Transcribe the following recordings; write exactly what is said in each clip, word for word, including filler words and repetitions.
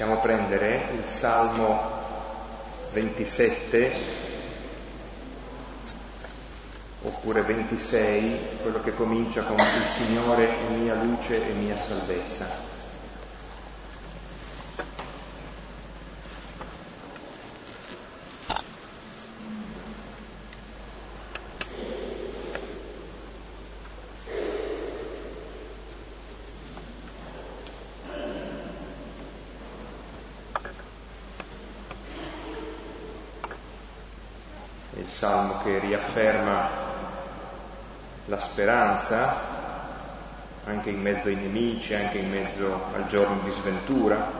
Possiamo prendere il Salmo ventisette oppure ventisei, quello che comincia con il Signore è mia luce e mia salvezza. Il Salmo che riafferma la speranza anche in mezzo ai nemici, anche in mezzo al giorno di sventura,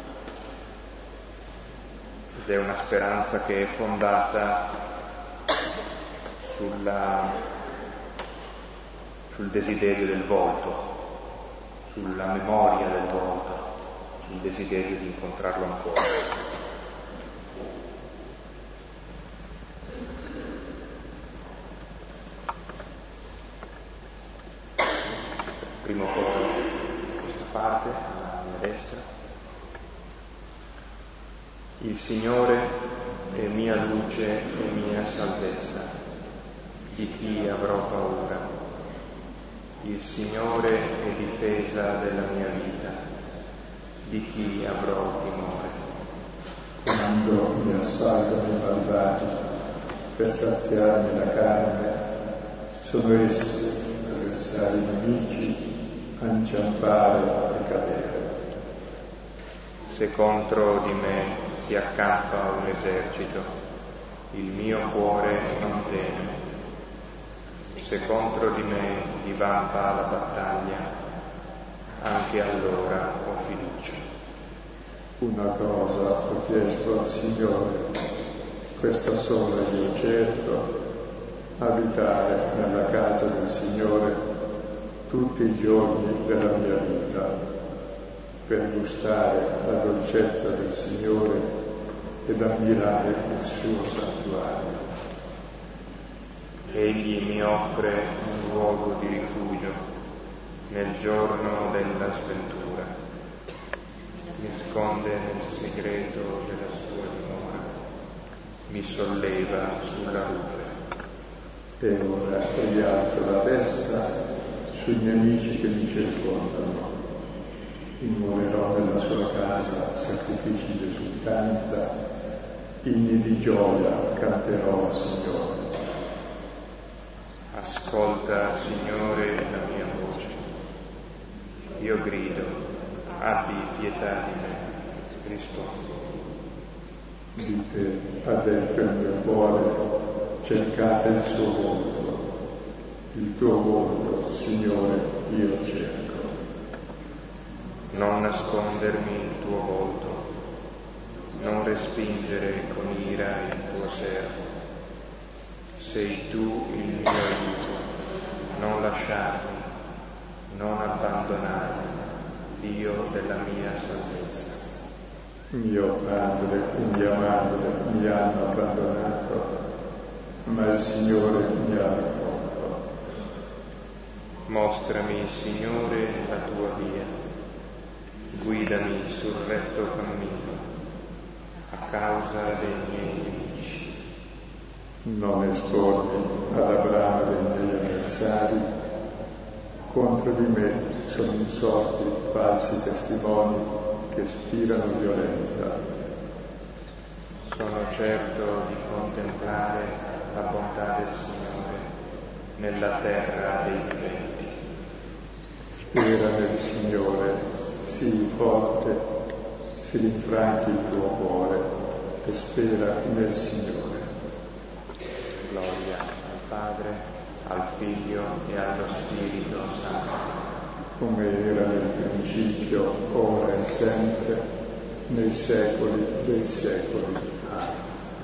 ed è una speranza che è fondata sulla, sul desiderio del volto, sulla memoria del volto, sul desiderio di incontrarlo ancora. Primo coro, questa parte, alla mia destra. Il Signore è mia luce e mia salvezza, di chi avrò paura? Il Signore è difesa della mia vita, di chi avrò timore? Quando mi assaltano i malvagi per straziarmi la carne, sono essi, avversari nemici, a inciampare e cadere. Se contro di me si accampa un esercito, il mio cuore non teme. Se contro di me divampa la battaglia, anche allora ho fiducia. Una cosa ho chiesto al Signore, questa sola io cerco, abitare nella casa del Signore tutti i giorni della mia vita, per gustare la dolcezza del Signore ed ammirare il suo santuario. Egli mi offre un luogo di rifugio nel giorno della sventura, mi nasconde nel segreto della sua dimora, mi solleva sulla rupe. E ora rialzo la testa sui nemici che mi circondano. Immolerò nella sua casa sacrifici di esultanza, inni di gioia canterò al Signore. Ascolta, Signore, la mia voce. Io grido, abbi pietà di me, rispondo. Dite, adempio il mio cuore, cercate il suo volto. Il tuo volto, Signore, io cerco. Non nascondermi il tuo volto, non respingere con ira il tuo servo. Sei tu il mio aiuto, non lasciarmi, non abbandonarmi, Dio della mia salvezza. Mio padre e mia madre mi hanno abbandonato, ma il Signore mi ha raccolto. Mostrami, Signore, la tua via, guidami sul retto cammino, a causa dei miei nemici. Non espormi alla brama dei miei avversari, contro di me sono insorti falsi testimoni che spirano violenza. Sono certo di contemplare la bontà del Signore nella terra dei viventi. Spera nel Signore, sii forte, si rinfranchi il tuo cuore e spera nel Signore. Gloria al Padre, al Figlio e allo Spirito Santo. Come era nel principio, ora e sempre, nei secoli dei secoli. Amen.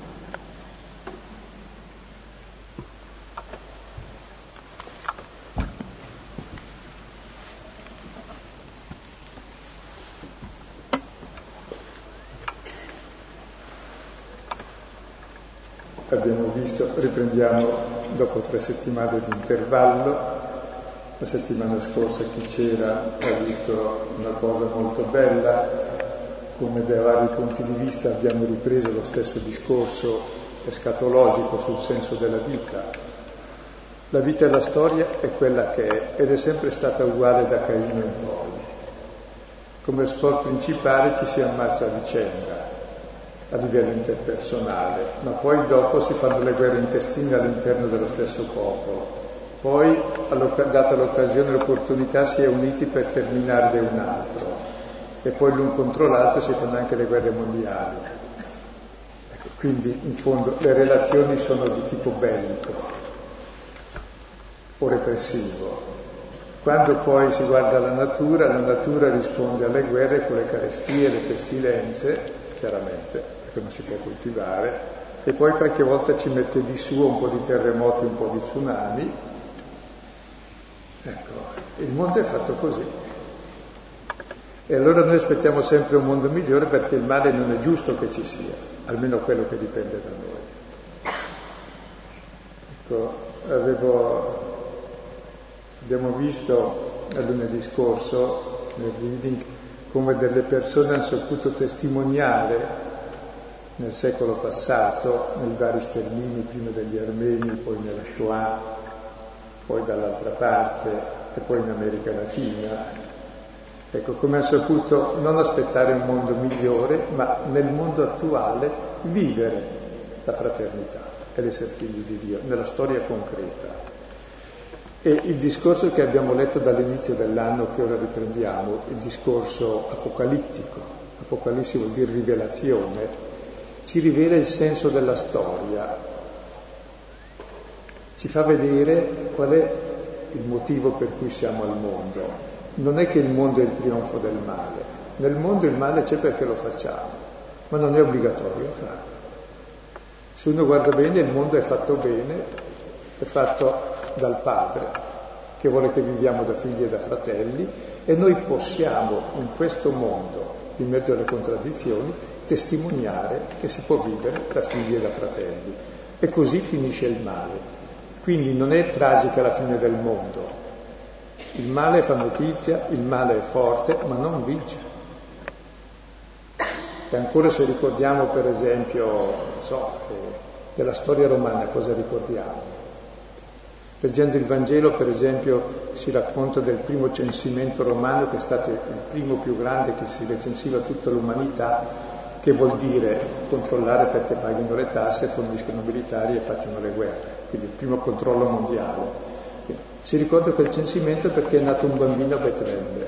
Abbiamo visto, riprendiamo dopo tre settimane di intervallo. La settimana scorsa chi c'era ha visto una cosa molto bella, come da vari punti di vista abbiamo ripreso lo stesso discorso escatologico sul senso della vita. La vita e la storia è quella che è, ed è sempre stata uguale da Caino in poi. Come sport principale ci si ammazza a vicenda, a livello interpersonale, ma poi dopo si fanno le guerre intestine all'interno dello stesso popolo. Poi, data l'occasione e l'opportunità, si è uniti per terminarne un altro, e poi l'un contro l'altro si fanno anche le guerre mondiali. Ecco, quindi, in fondo, le relazioni sono di tipo bellico o repressivo. Quando poi si guarda la natura, la natura risponde alle guerre con le carestie, le pestilenze, chiaramente, perché non si può coltivare, e poi qualche volta ci mette di su un po' di terremoti, un po' di tsunami. Ecco, il mondo è fatto così. E allora noi aspettiamo sempre un mondo migliore, perché il male non è giusto che ci sia, almeno quello che dipende da noi. Ecco, avevo, abbiamo visto a lunedì scorso nel reading come delle persone hanno saputo testimoniare nel secolo passato, nei vari stermini, prima degli armeni, poi nella Shoah, poi dall'altra parte e poi in America Latina. Ecco, come ha saputo non aspettare un mondo migliore, ma nel mondo attuale vivere la fraternità ed essere figli di Dio, nella storia concreta. E il discorso che abbiamo letto dall'inizio dell'anno, che ora riprendiamo, il discorso apocalittico, Apocalisse vuol dire rivelazione, ci rivela il senso della storia, ci fa vedere qual è il motivo per cui siamo al mondo. Non è che il mondo è il trionfo del male, nel mondo il male c'è perché lo facciamo, ma non è obbligatorio farlo. Se uno guarda bene, il mondo è fatto bene, è fatto dal Padre, che vuole che viviamo da figli e da fratelli, e noi possiamo in questo mondo, in mezzo alle contraddizioni, testimoniare che si può vivere da figli e da fratelli. E così finisce il male. Quindi non è tragica la fine del mondo. Il male fa notizia, il male è forte, ma non vince. E ancora se ricordiamo, per esempio, non so, eh, della storia romana, cosa ricordiamo? Leggendo il Vangelo, per esempio, si racconta del primo censimento romano, che è stato il primo più grande, che si recensiva tutta l'umanità, che vuol dire controllare perché paghino le tasse, forniscono militari e facciano le guerre. Quindi il primo controllo mondiale. Si ricorda quel censimento perché è nato un bambino a Betlemme.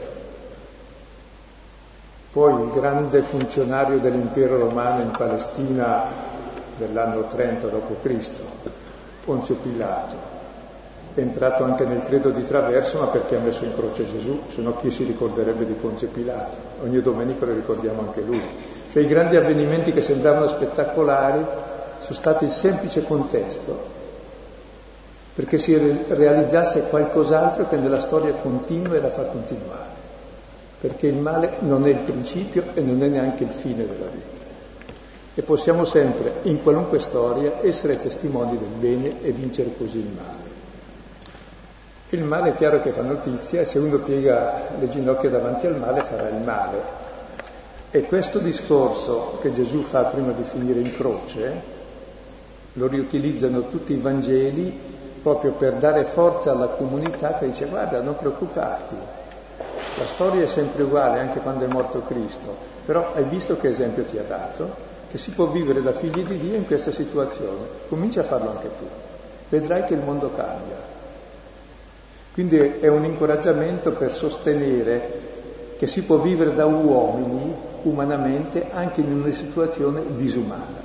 Poi il grande funzionario dell'impero romano in Palestina dell'anno trenta dopo Cristo, Ponzio Pilato, è entrato anche nel credo di traverso, ma perché ha messo in croce Gesù, se no chi si ricorderebbe di Ponzio Pilato? Ogni domenica lo ricordiamo anche lui. Cioè i grandi avvenimenti che sembravano spettacolari sono stati il semplice contesto perché si realizzasse qualcos'altro che nella storia continua e la fa continuare, perché il male non è il principio e non è neanche il fine della vita. E possiamo sempre, in qualunque storia, essere testimoni del bene e vincere così il male. Il male è chiaro che fa notizia, e se uno piega le ginocchia davanti al male farà il male. E questo discorso che Gesù fa prima di finire in croce lo riutilizzano tutti i Vangeli proprio per dare forza alla comunità che dice: guarda, non preoccuparti, la storia è sempre uguale anche quando è morto Cristo, però hai visto che esempio ti ha dato? Che si può vivere da figli di Dio in questa situazione, comincia a farlo anche tu, vedrai che il mondo cambia. Quindi è un incoraggiamento per sostenere che si può vivere da uomini umanamente anche in una situazione disumana.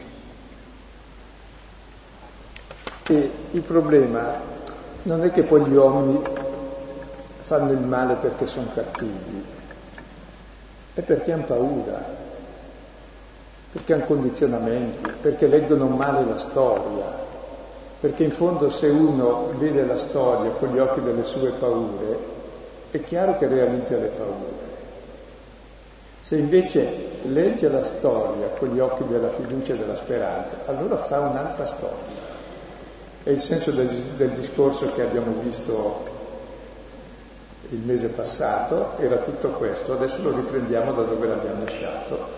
E il problema non è che poi gli uomini fanno il male perché sono cattivi, è perché hanno paura, perché hanno condizionamenti, perché leggono male la storia. Perché in fondo se uno vede la storia con gli occhi delle sue paure, è chiaro che realizza le paure. Se invece legge la storia con gli occhi della fiducia e della speranza, allora fa un'altra storia. È il senso del, del discorso che abbiamo visto il mese passato era tutto questo, adesso lo riprendiamo da dove l'abbiamo lasciato.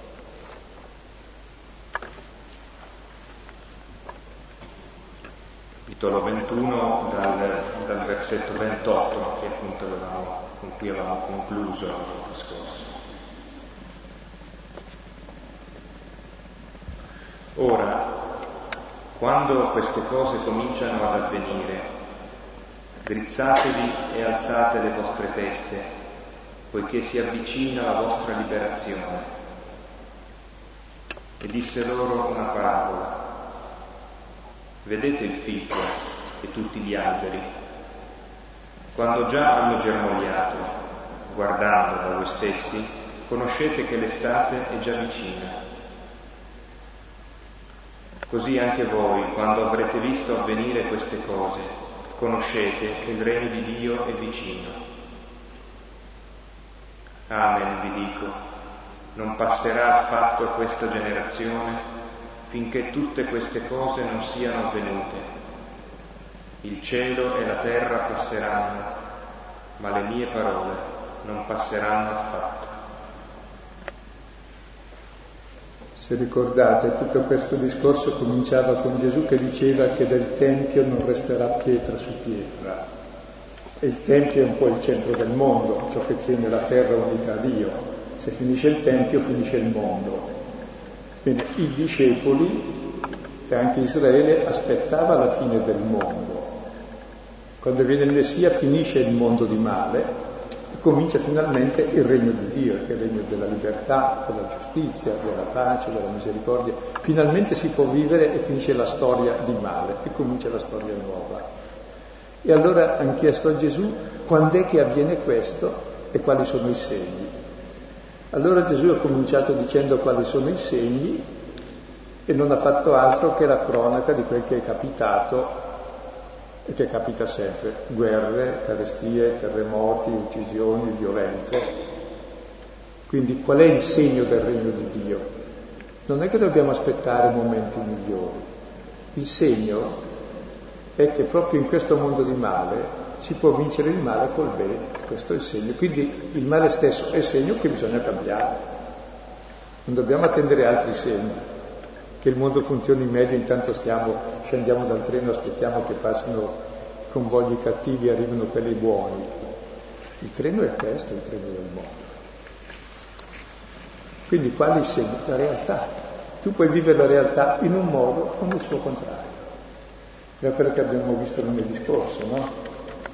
Capitolo ventuno dal, dal versetto ventotto, che appunto avevamo, con cui avevamo concluso il discorso. Ora, quando queste cose cominciano ad avvenire, drizzatevi e alzate le vostre teste, poiché si avvicina la vostra liberazione. E disse loro una parabola. Vedete il fico e tutti gli alberi? Quando già hanno germogliato, guardando da voi stessi, conoscete che l'estate è già vicina. Così anche voi, quando avrete visto avvenire queste cose, conoscete che il regno di Dio è vicino. Amen, vi dico, non passerà affatto questa generazione finché tutte queste cose non siano avvenute. Il cielo e la terra passeranno, ma le mie parole non passeranno affatto. Se ricordate, tutto questo discorso cominciava con Gesù che diceva che del Tempio non resterà pietra su pietra. E il Tempio è un po' il centro del mondo, ciò che tiene la terra unita a Dio. Se finisce il Tempio, finisce il mondo. Bene, i discepoli e anche Israele aspettava la fine del mondo. Quando viene il Messia finisce il mondo di male e comincia finalmente il regno di Dio, che è il regno della libertà, della giustizia, della pace, della misericordia. Finalmente si può vivere e finisce la storia di male e comincia la storia nuova. E allora hanno chiesto a Gesù quando è che avviene questo e quali sono i segni. Allora Gesù ha cominciato dicendo quali sono i segni e non ha fatto altro che la cronaca di quel che è capitato e che capita sempre: guerre, carestie, terremoti, uccisioni, violenze. Quindi qual è il segno del regno di Dio? Non è che dobbiamo aspettare momenti migliori. Il segno è che proprio in questo mondo di male si può vincere il male col bene, questo è il segno. Quindi il male stesso è il segno che bisogna cambiare. Non dobbiamo attendere altri segni, che il mondo funzioni meglio, intanto stiamo, scendiamo dal treno, aspettiamo che passino i convogli cattivi e arrivino quelli buoni. Il treno è questo, il treno del mondo. Quindi quali segni? La realtà. Tu puoi vivere la realtà in un modo o nel suo contrario. È quello che abbiamo visto lunedì scorso, no?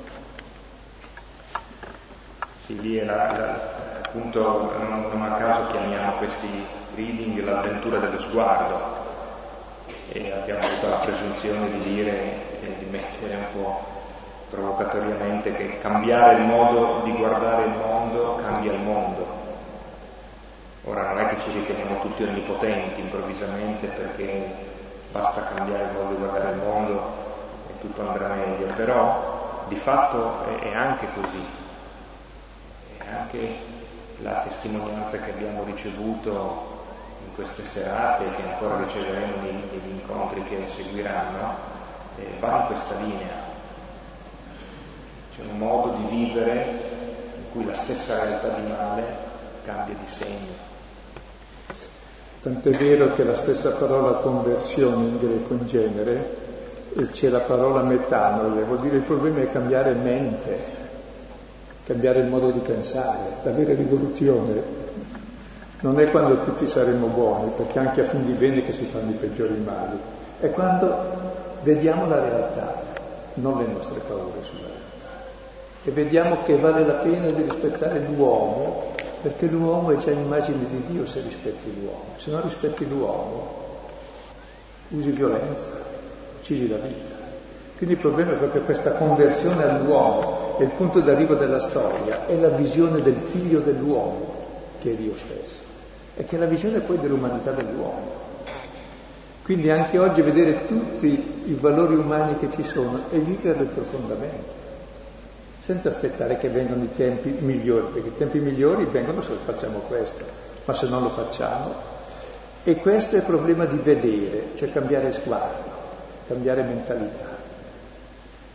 Sì, lì è la, la, appunto, non, non a caso chiamiamo questi reading l'avventura dello sguardo, e abbiamo avuto la presunzione di dire e di mettere un po' provocatoriamente che cambiare il modo di guardare il mondo cambia il mondo. Ora non è che ci riteniamo tutti onnipotenti improvvisamente perché basta cambiare il modo di guardare il mondo e tutto andrà meglio, però di fatto è, è anche così. Anche la testimonianza che abbiamo ricevuto in queste serate, che ancora riceveremo nei, negli incontri che seguiranno, eh, va in questa linea. C'è un modo di vivere in cui la stessa realtà di male cambia di segno. Tant'è vero che la stessa parola conversione in greco in genere, e c'è la parola metanoia, vuol dire il problema è cambiare mente, cambiare il modo di pensare. La vera rivoluzione non è quando tutti saremo buoni, perché anche a fin di bene che si fanno i peggiori mali, è quando vediamo la realtà, non le nostre paure sulla realtà, e vediamo che vale la pena di rispettare l'uomo, perché l'uomo è già immagine di Dio se rispetti l'uomo. Se non rispetti l'uomo, usi violenza, uccidi la vita. Quindi il problema è proprio questa conversione all'uomo, è il punto d'arrivo della storia, è la visione del figlio dell'uomo, che è Dio stesso, e che è la visione poi dell'umanità dell'uomo. Quindi anche oggi vedere tutti i valori umani che ci sono e viverli profondamente, senza aspettare che vengano i tempi migliori, perché i tempi migliori vengono se facciamo questo, ma se non lo facciamo. E questo è il problema di vedere, cioè cambiare sguardo, cambiare mentalità.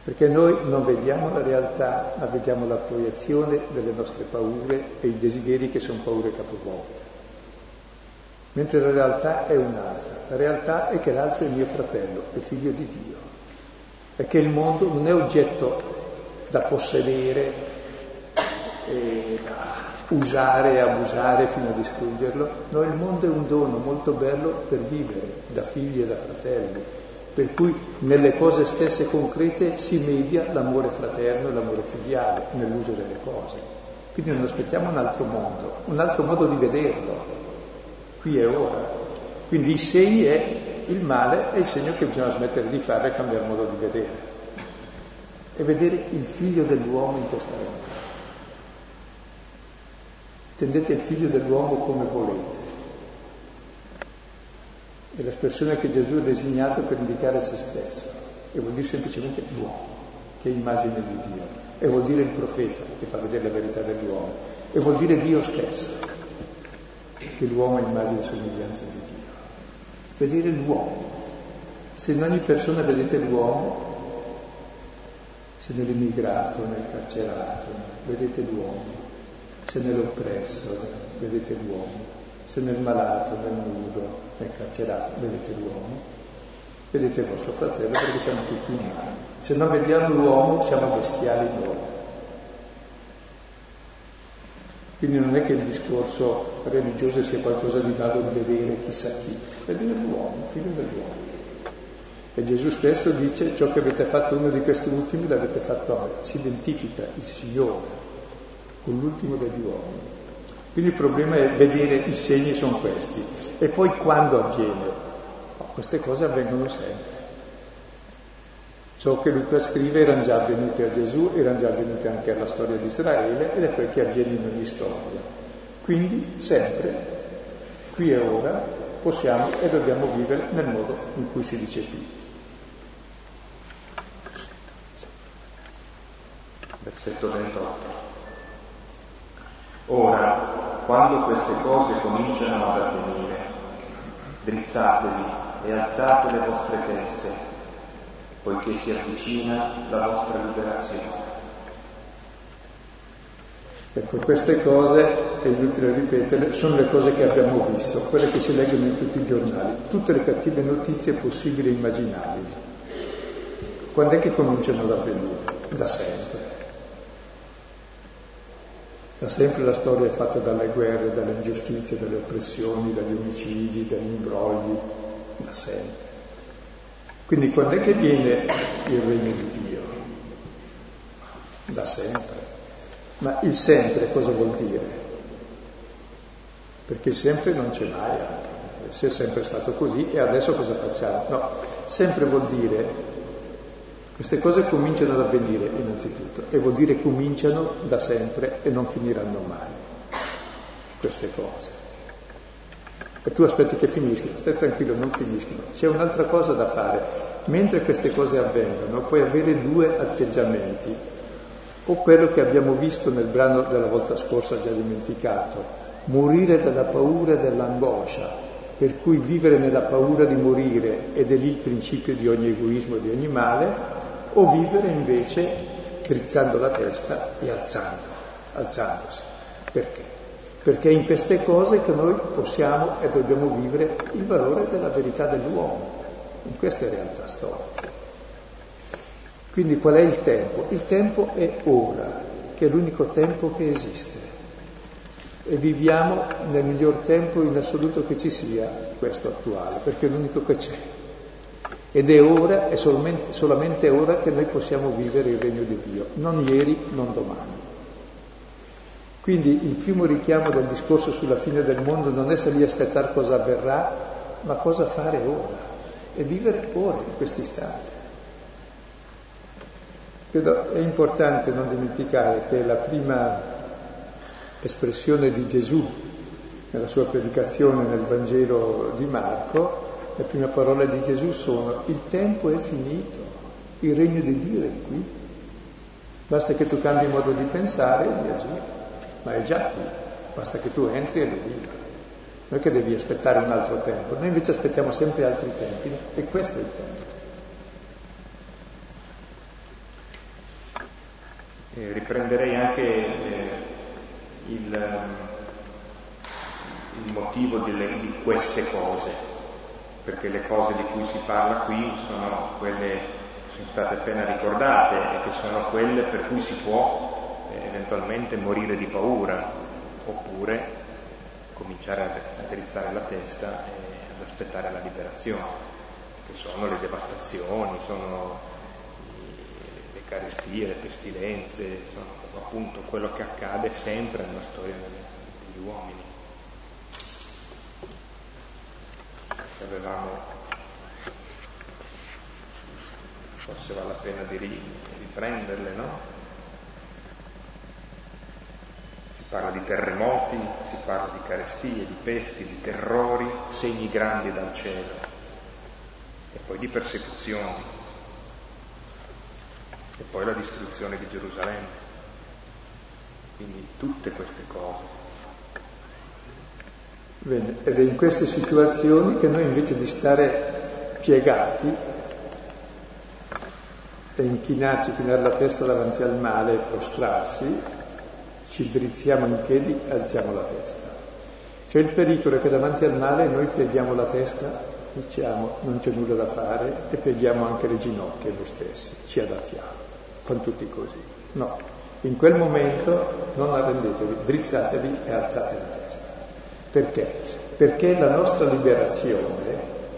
Perché noi non vediamo la realtà, ma vediamo la proiezione delle nostre paure e i desideri che sono paure capovolte. Mentre la realtà è un'altra. La realtà è che l'altro è mio fratello, è figlio di Dio. E che il mondo non è oggetto da possedere, e da usare e abusare fino a distruggerlo. No, il mondo è un dono molto bello per vivere, da figli e da fratelli. Per cui nelle cose stesse concrete si media l'amore fraterno e l'amore filiale nell'uso delle cose. Quindi non aspettiamo un altro mondo, un altro modo di vederlo, qui e ora. Quindi i segni è il male, è il segno che bisogna smettere di fare e cambiare modo di vedere. E vedere il figlio dell'uomo in questa realtà. Tendete il figlio dell'uomo come volete. È l'espressione che Gesù ha designato per indicare se stesso, e vuol dire semplicemente l'uomo, che è immagine di Dio, e vuol dire il profeta, che fa vedere la verità dell'uomo, e vuol dire Dio stesso, che l'uomo è immagine e somiglianza di Dio. Vedere l'uomo. Se in ogni persona vedete l'uomo, se nell'immigrato, nel carcerato, vedete l'uomo, se nell'oppresso, vedete l'uomo, se nel malato, nel nudo, nel carcerato, vedete l'uomo, vedete il vostro fratello, perché siamo tutti umani. Se non vediamo l'uomo siamo bestiali noi. Quindi non è che il discorso religioso sia qualcosa di vago di vedere chissà chi, vedere l'uomo, figlio dell'uomo. E Gesù stesso dice: ciò che avete fatto uno di questi ultimi l'avete fatto a me. Si identifica il Signore con l'ultimo degli uomini. Quindi il problema è vedere i segni, sono questi. E poi quando avviene? Oh, queste cose avvengono sempre. Ciò che Luca scrive erano già avvenute a Gesù, erano già avvenute anche alla storia di Israele, ed è quel che avviene in ogni storia. Quindi sempre, qui e ora, possiamo e dobbiamo vivere nel modo in cui si dice qui. Versetto ventotto. Ora, quando queste cose cominciano ad avvenire, drizzatevi e alzate le vostre teste, poiché si avvicina la vostra liberazione. Ecco, queste cose, è inutile ripetere, sono le cose che abbiamo visto, quelle che si leggono in tutti i giornali, tutte le cattive notizie possibili e immaginabili. Quando è che cominciano ad avvenire? Da sempre. Da sempre la storia è fatta dalle guerre, dalle ingiustizie, dalle oppressioni, dagli omicidi, dagli imbrogli, da sempre. Quindi quando è che viene il regno di Dio? Da sempre. Ma il sempre cosa vuol dire? Perché il sempre non c'è mai altro. Se è sempre stato così, e adesso cosa facciamo? No, sempre vuol dire queste cose cominciano ad avvenire innanzitutto, e vuol dire cominciano da sempre e non finiranno mai queste cose. E tu aspetti che finiscano, stai tranquillo, non finiscono. C'è un'altra cosa da fare. Mentre queste cose avvengono, puoi avere due atteggiamenti. O quello che abbiamo visto nel brano della volta scorsa, già dimenticato, morire dalla paura e dall'angoscia, per cui vivere nella paura di morire, ed è lì il principio di ogni egoismo e di ogni male, o vivere invece drizzando la testa e alzando, alzandosi. Perché? Perché è in queste cose che noi possiamo e dobbiamo vivere il valore della verità dell'uomo, in queste realtà storiche. Quindi qual è il tempo? Il tempo è ora, che è l'unico tempo che esiste. E viviamo nel miglior tempo in assoluto che ci sia, questo attuale, perché è l'unico che c'è. Ed è ora, è solamente, solamente ora che noi possiamo vivere il regno di Dio, non ieri, non domani. Quindi il primo richiamo del discorso sulla fine del mondo non è stare lì a aspettare cosa avverrà, ma cosa fare ora, e vivere ora, in questo istante. Credo è importante non dimenticare che la prima espressione di Gesù nella sua predicazione nel Vangelo di Marco, le prime parole di Gesù sono: il tempo è finito, il regno di Dio è qui, basta che tu cambi modo di pensare e di agire, ma è già qui, basta che tu entri e lo vivi. Non è che devi aspettare un altro tempo, noi invece aspettiamo sempre altri tempi, e questo è il tempo. Eh, riprenderei anche eh, il, il motivo delle, di queste cose, perché le cose di cui si parla qui sono quelle che sono state appena ricordate e che sono quelle per cui si può eh, eventualmente morire di paura, oppure cominciare a, a drizzare la testa e ad aspettare la liberazione, che sono le devastazioni, sono le carestie, le pestilenze, sono appunto quello che accade sempre nella storia delle, degli uomini. Avevamo, forse vale la pena di riprenderle, no? Si parla di terremoti, si parla di carestie, di pesti, di terrori, segni grandi dal cielo, e poi di persecuzioni, e poi la distruzione di Gerusalemme. Quindi tutte queste cose. Bene, ed è in queste situazioni che noi, invece di stare piegati e inchinarci, chinare la testa davanti al male e prostrarsi, ci drizziamo in piedi e alziamo la testa. C'è il pericolo che davanti al male noi pieghiamo la testa, diciamo non c'è nulla da fare, e pieghiamo anche le ginocchia noi stessi, ci adattiamo, con tutti così. No, in quel momento non arrendetevi, drizzatevi e alzate la testa. Perché? Perché la nostra liberazione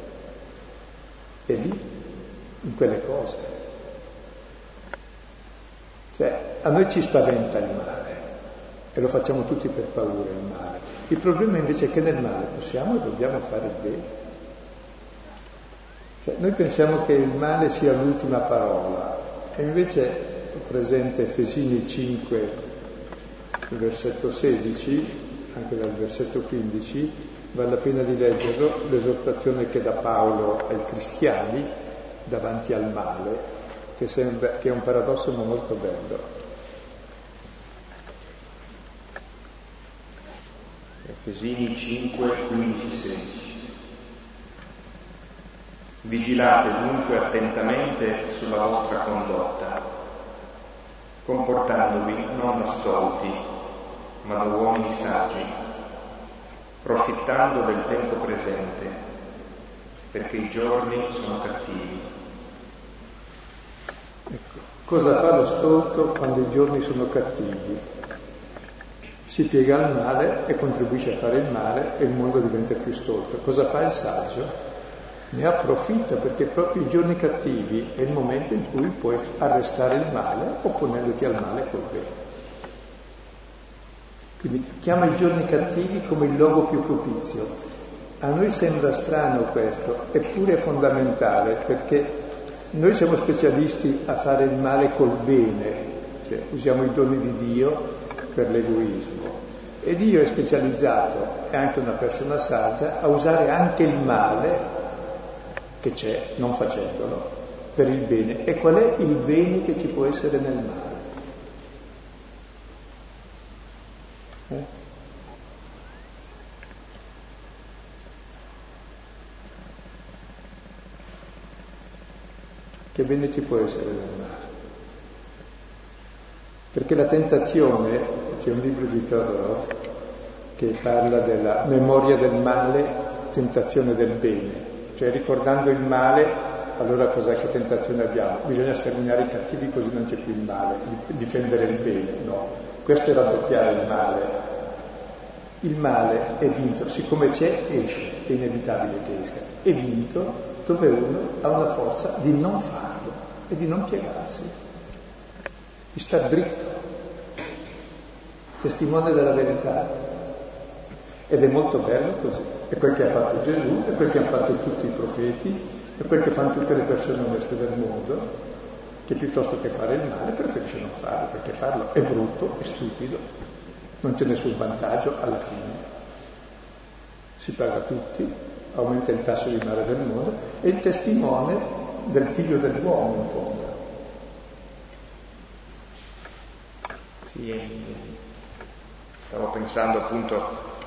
è lì, in quelle cose. Cioè, a noi ci spaventa il male e lo facciamo tutti per paura, il male. Il problema invece è che nel male possiamo e dobbiamo fare il bene. Cioè, noi pensiamo che il male sia l'ultima parola, e invece è presente Efesini cinque, versetto sedici, anche dal versetto quindici, vale la pena di leggerlo, l'esortazione che dà Paolo ai cristiani davanti al male, che sembra che è un paradosso ma molto bello. Efesini cinque, quindici, sedici. Vigilate dunque attentamente sulla vostra condotta, comportandovi non da stolti, ma da uomini saggi, profittando del tempo presente, perché i giorni sono cattivi. Ecco, cosa fa lo stolto quando i giorni sono cattivi? Si piega al male e contribuisce a fare il male e il mondo diventa più stolto. Cosa fa il saggio? Ne approfitta, perché proprio i giorni cattivi è il momento in cui puoi arrestare il male opponendoti al male col bene. Quindi chiama i giorni cattivi come il luogo più propizio. A noi sembra strano questo, eppure è fondamentale, perché noi siamo specialisti a fare il male col bene, cioè usiamo i doni di Dio per l'egoismo, e Dio è specializzato, è anche una persona saggia, a usare anche il male che c'è, non facendolo, per il bene. E qual è il bene che ci può essere nel male? Eh? Che bene ci può essere nel male? Perché la tentazione, c'è un libro di Todorov che parla della memoria del male, tentazione del bene, cioè ricordando il male, allora cos'è, che tentazione abbiamo? Bisogna sterminare i cattivi così non c'è più il male, difendere il bene, no. Questo è raddoppiare il male. Il male è vinto, siccome c'è, esce, è inevitabile che esca. È vinto dove uno ha una forza di non farlo e di non piegarsi, di star dritto, testimone della verità. Ed è molto bello così. È quel che ha fatto Gesù, è quel che hanno fatto tutti i profeti, è quel che fanno tutte le persone oneste del mondo, che piuttosto che fare il male preferisce non farlo, perché farlo è brutto, è stupido, non c'è nessun vantaggio alla fine. Si paga tutti, aumenta il tasso di male del mondo, è il testimone del figlio dell'uomo in fondo. Sì, stavo pensando appunto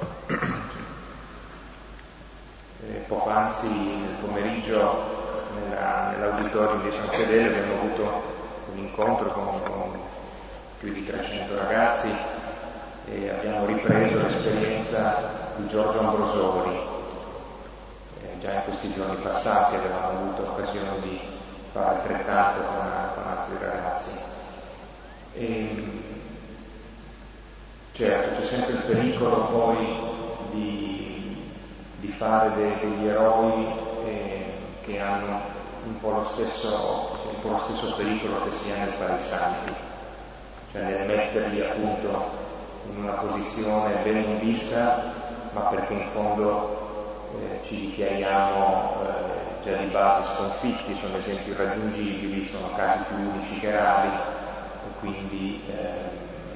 eh, poc'anzi nel pomeriggio nella, nell'auditorium di San Fedele abbiamo avuto un incontro con, con più di trecento ragazzi e abbiamo ripreso l'esperienza di Giorgio Ambrosoli. Eh, già in questi giorni passati avevamo avuto occasione di fare altrettanto con, con altri ragazzi. E, certo, c'è sempre il pericolo poi di, di fare de, degli eroi eh, che hanno un po' lo stesso, un po' lo stesso pericolo che si ha nel fare i santi, cioè nel metterli appunto in una posizione ben in vista, ma perché in fondo eh, ci dichiariamo eh, già di base sconfitti, sono esempi irraggiungibili, sono casi più unici che rari, e quindi eh,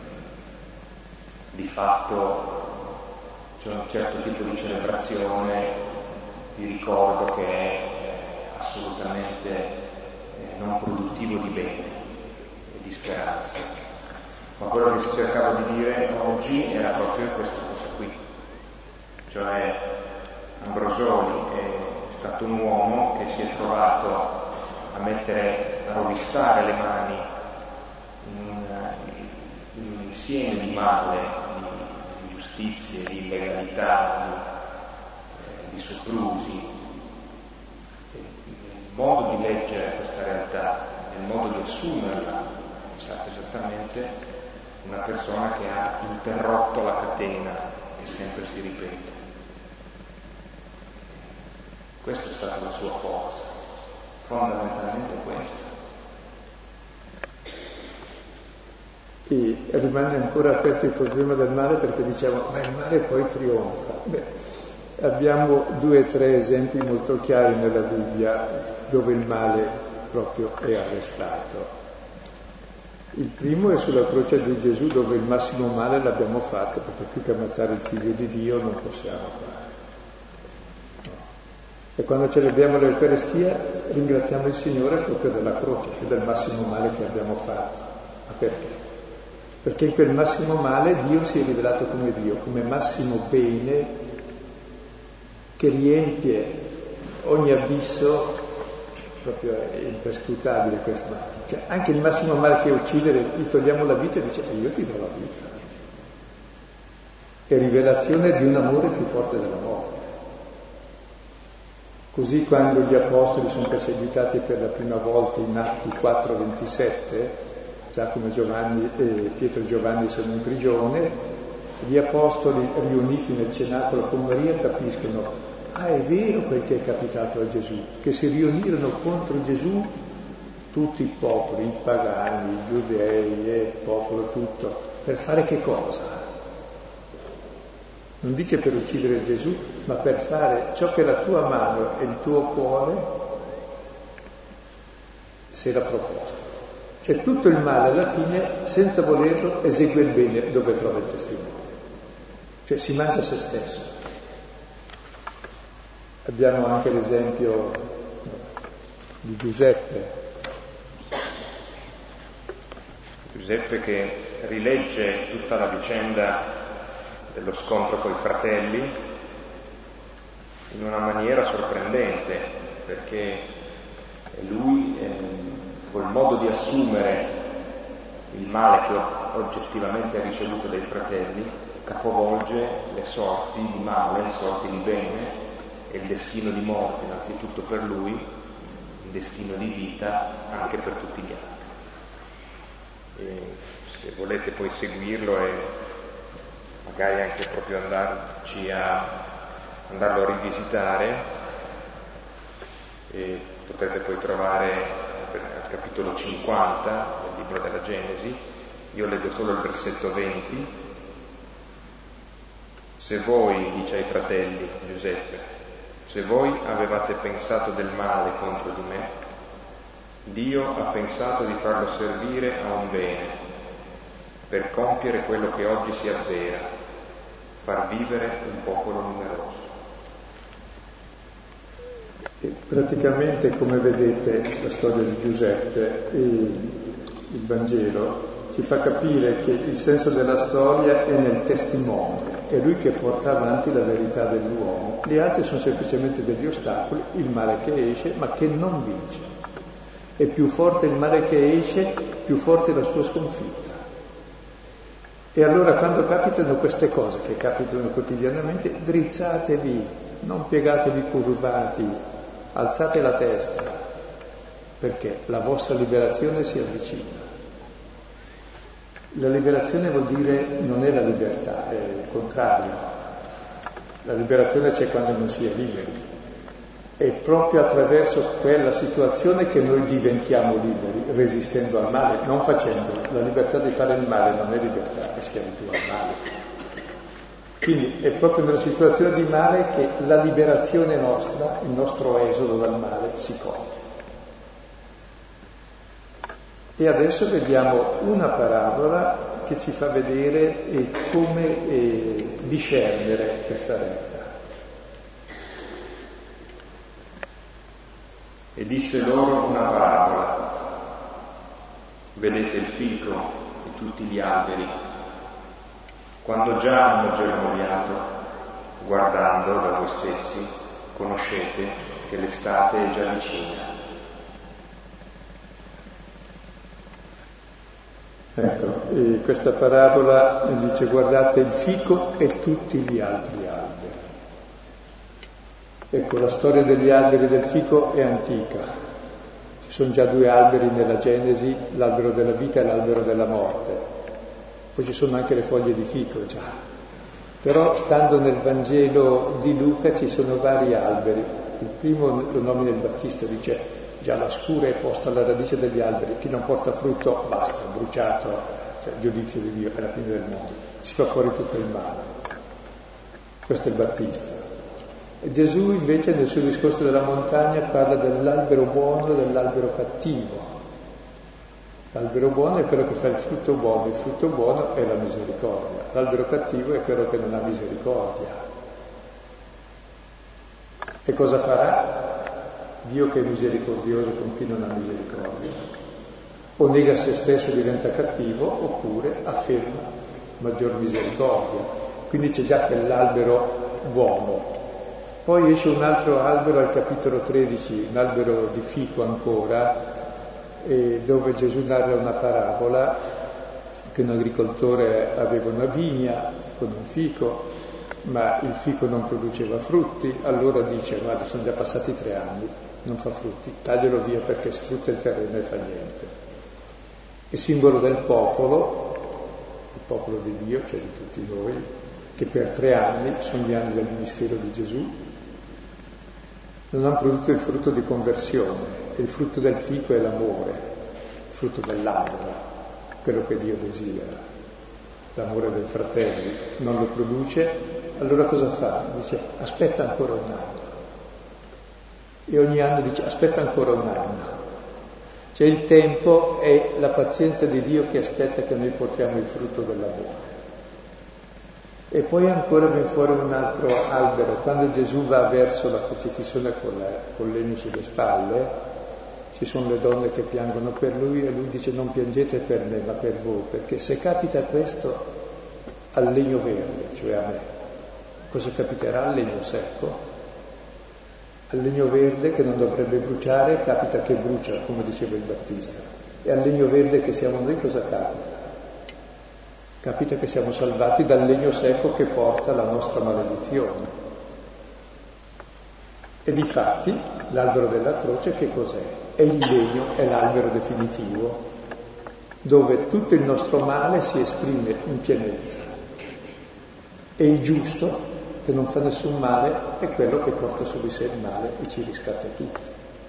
di fatto c'è un certo tipo di celebrazione, di ricordo che è eh, assolutamente eh, non produttivo di bene e di speranza. Ma quello che cercavo di dire oggi era proprio questa cosa qui, cioè Ambrosoli è stato un uomo che si è trovato a mettere, a rovistare le mani in un, in un insieme di male, di ingiustizie, di illegalità, di, eh, di soprusi. Il modo di leggere questa realtà, il modo di assumerla, pensate esattamente una persona che ha interrotto la catena che sempre si ripete. Questa è stata la sua forza, fondamentalmente questa. E rimane ancora aperto il problema del male, perché diciamo, ma il male poi trionfa. Beh, abbiamo due o tre esempi molto chiari nella Bibbia dove il male proprio è arrestato. Il primo è sulla croce di Gesù, dove il massimo male l'abbiamo fatto, perché più che ammazzare il figlio di Dio non possiamo fare. No. E quando celebriamo l'Eucaristia ringraziamo il Signore proprio della croce, cioè del massimo male che abbiamo fatto. Ma perché? Perché in quel massimo male Dio si è rivelato come Dio, come massimo bene che riempie ogni abisso. Proprio è imperscrutabile questo, ma cioè, anche il massimo male che è uccidere, gli togliamo la vita e dice io ti do la vita. È rivelazione di un amore più forte della morte. Così quando gli apostoli sono perseguitati per la prima volta in Atti quattro ventisette, Giacomo e Giovanni, eh, Pietro e Giovanni sono in prigione, gli apostoli riuniti nel cenacolo con Maria capiscono: ah, è vero quel che è capitato a Gesù, che si riunirono contro Gesù tutti i popoli, i pagani, i giudei, eh, il popolo tutto, per fare che cosa? Non dice per uccidere Gesù, ma per fare ciò che la tua mano e il tuo cuore si era proposto. Cioè tutto il male alla fine, senza volerlo, esegue il bene dove trova il testimone. Cioè si mangia se stesso. Abbiamo anche l'esempio di Giuseppe. Giuseppe che rilegge tutta la vicenda dello scontro coi fratelli in una maniera sorprendente, perché lui, eh, col modo di assumere il male che oggettivamente ha ricevuto dai fratelli, capovolge le sorti di male, le sorti di bene, e il destino di morte innanzitutto per lui, il destino di vita anche per tutti gli altri. E se volete poi seguirlo e magari anche proprio andarci a andarlo a rivisitare, e potrete poi trovare al capitolo cinquanta del libro della Genesi. Io leggo solo il versetto venti. Se voi, dice ai fratelli Giuseppe, se voi avevate pensato del male contro di me, Dio ha pensato di farlo servire a un bene, per compiere quello che oggi si avvera, far vivere un popolo numeroso. E praticamente, come vedete, la storia di Giuseppe e il Vangelo ci fa capire che il senso della storia è nel testimone, è lui che porta avanti la verità dell'uomo. Gli altri sono semplicemente degli ostacoli, il male che esce, ma che non vince. E più forte il male che esce, più forte la sua sconfitta. E allora quando capitano queste cose, che capitano quotidianamente, drizzatevi, non piegatevi curvati, alzate la testa, perché la vostra liberazione si avvicina. La liberazione vuol dire non è la libertà, è il contrario. La liberazione c'è quando non si è liberi. È proprio attraverso quella situazione che noi diventiamo liberi, resistendo al male, non facendolo. La libertà di fare il male non è libertà, è schiavitù al male. Quindi è proprio nella situazione di male che la liberazione nostra, il nostro esodo dal male, si compie. E adesso vediamo una parabola che ci fa vedere eh, come eh, discernere questa retta. E disse loro una parabola. Vedete il fico e tutti gli alberi. Quando già hanno germogliato, guardando da voi stessi, conoscete che l'estate è già vicina. Ecco, e questa parabola dice: guardate il fico e tutti gli altri alberi. Ecco, la storia degli alberi del fico è antica. Ci sono già due alberi nella Genesi, l'albero della vita e l'albero della morte. Poi ci sono anche le foglie di fico già. Però stando nel Vangelo di Luca ci sono vari alberi. Il primo lo nomina il Battista, dice: già la scura è posta alla radice degli alberi, chi non porta frutto basta, è bruciato, cioè giudizio di Dio, è la fine del mondo, si fa fuori tutto il male. Questo è il Battista. E Gesù invece nel suo discorso della montagna parla dell'albero buono e dell'albero cattivo. L'albero buono è quello che fa il frutto buono, il frutto buono è la misericordia, l'albero cattivo è quello che non ha misericordia. E cosa farà? Dio che è misericordioso con chi non ha misericordia. O nega se stesso e diventa cattivo, oppure afferma maggior misericordia. Quindi c'è già quell'albero buono. Poi esce un altro albero al capitolo tredici, un albero di fico ancora, eh, dove Gesù narra una parabola che un agricoltore aveva una vigna con un fico, ma il fico non produceva frutti, allora dice: guarda, sono già passati tre anni, non fa frutti, taglialo via perché sfrutta il terreno e fa niente. È simbolo del popolo, il popolo di Dio, cioè di tutti noi, che per tre anni, sono gli anni del ministero di Gesù, non hanno prodotto il frutto di conversione. E il frutto del fico è l'amore, il frutto dell'albero, quello che Dio desidera, l'amore dei fratelli. Non lo produce, allora cosa fa? Dice: aspetta ancora un anno. E ogni anno dice: aspetta ancora un anno. Cioè il tempo è la pazienza di Dio che aspetta che noi portiamo il frutto dell'amore. E poi ancora viene fuori un altro albero. Quando Gesù va verso la crocifissione con, la, con legno sulle spalle, ci sono le donne che piangono per lui e lui dice: non piangete per me ma per voi, perché se capita questo al legno verde, cioè a me, cosa capiterà al legno secco? Al legno verde che non dovrebbe bruciare capita che brucia, come diceva il Battista, e al legno verde che siamo noi cosa capita? Capita che siamo salvati dal legno secco che porta la nostra maledizione. E difatti l'albero della croce che cos'è? È il legno, è l'albero definitivo, dove tutto il nostro male si esprime in pienezza. E il giusto, che non fa nessun male, è quello che porta su di sé il male e ci riscatta tutti.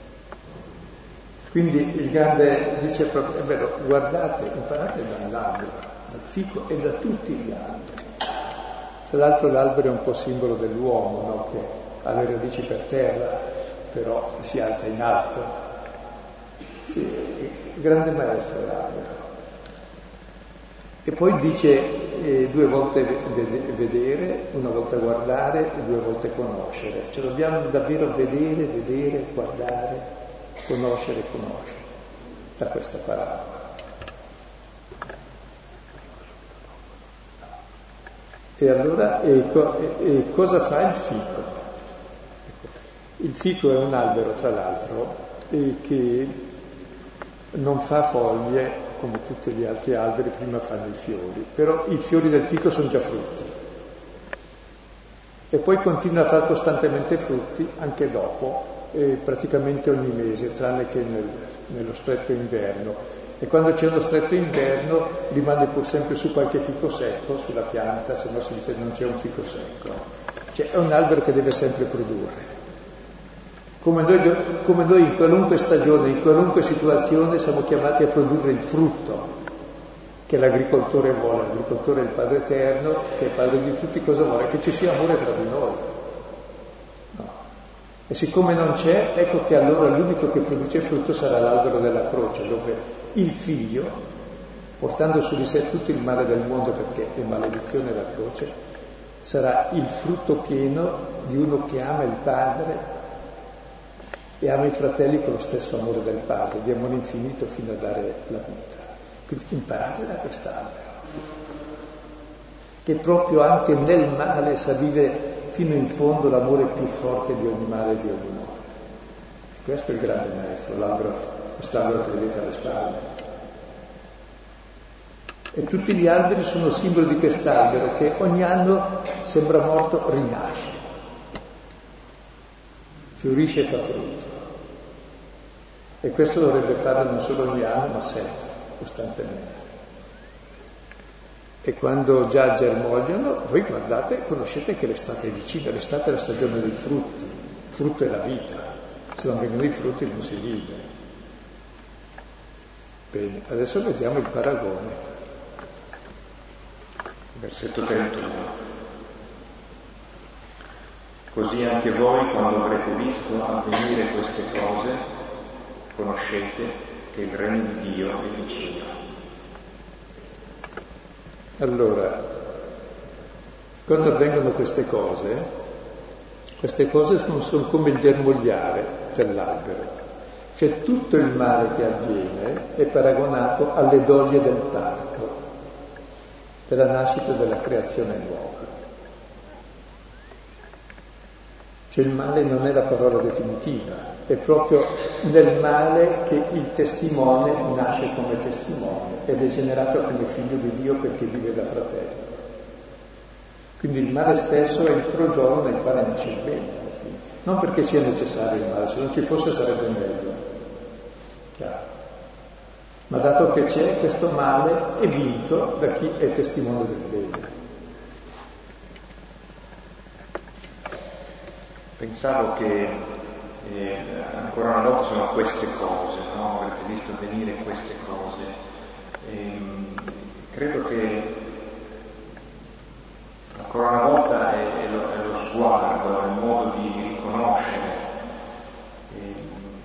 Quindi il grande dice proprio: è vero, guardate, imparate dall'albero, dal fico e da tutti gli alberi. Tra l'altro l'albero è un po' simbolo dell'uomo, no? Che ha le radici per terra, però si alza in alto. Sì, il grande maestro è l'albero. E poi dice eh, due volte vedere, una volta guardare e due volte conoscere. Cioè dobbiamo davvero vedere, vedere, guardare, conoscere e conoscere da questa parabola. E allora ecco, e, e cosa fa il fico? Ecco, il fico è un albero, tra l'altro, eh, che non fa foglie come tutti gli altri alberi, prima fanno i fiori, però i fiori del fico sono già frutti. E poi continua a fare costantemente frutti anche dopo, eh, praticamente ogni mese, tranne che nel, nello stretto inverno. E quando c'è uno stretto inverno rimane pur sempre su qualche fico secco sulla pianta, se no si dice non c'è un fico secco. Cioè è un albero che deve sempre produrre. Come noi, come noi in qualunque stagione, in qualunque situazione siamo chiamati a produrre il frutto che l'agricoltore vuole. L'agricoltore è il Padre Eterno, che è Padre di tutti, cosa vuole? Che ci sia amore tra di noi. No. E siccome non c'è, ecco che allora l'unico che produce frutto sarà l'albero della croce, dove il figlio, portando su di sé tutto il male del mondo, perché è maledizione la croce, sarà il frutto pieno di uno che ama il Padre e ama i fratelli con lo stesso amore del Padre, di amore infinito fino a dare la vita. Quindi imparate da quest'albero, che proprio anche nel male sa vivere fino in fondo l'amore più forte di ogni male e di ogni morte. Questo è il grande maestro, l'albero, quest'albero che vedete alle spalle. E tutti gli alberi sono simbolo di quest'albero che ogni anno sembra morto, rinasce, fiorisce e fa frutto. E questo dovrebbe farlo non solo ogni anno, ma sempre, costantemente. E quando già germogliano, voi guardate, conoscete che l'estate è vicina, l'estate è la stagione dei frutti, il frutto è la vita, se non vengono i frutti non si vive. Bene, adesso vediamo il paragone. Versetto trentuno. Così anche voi, quando avrete visto avvenire queste cose, conoscete che il regno di Dio è vicino. Allora, quando avvengono queste cose, queste cose sono come il germogliare dell'albero. Cioè tutto il male che avviene è paragonato alle doglie del parto, della nascita della creazione nuova. Cioè il male non è la parola definitiva, è proprio nel male che il testimone nasce come testimone ed è generato come figlio di Dio perché vive da fratello. Quindi il male stesso è il crogiolo nel quale nasce il bene, alla fine. Non perché sia necessario il male, se non ci fosse sarebbe meglio. Chiaro. Ma dato che c'è, questo male è vinto da chi è testimone del bene. Pensavo che eh, ancora una volta sono queste cose, no? Avrete visto avvenire queste cose. E, credo che ancora una volta è, è, lo, è lo sguardo, è il modo di riconoscere. E,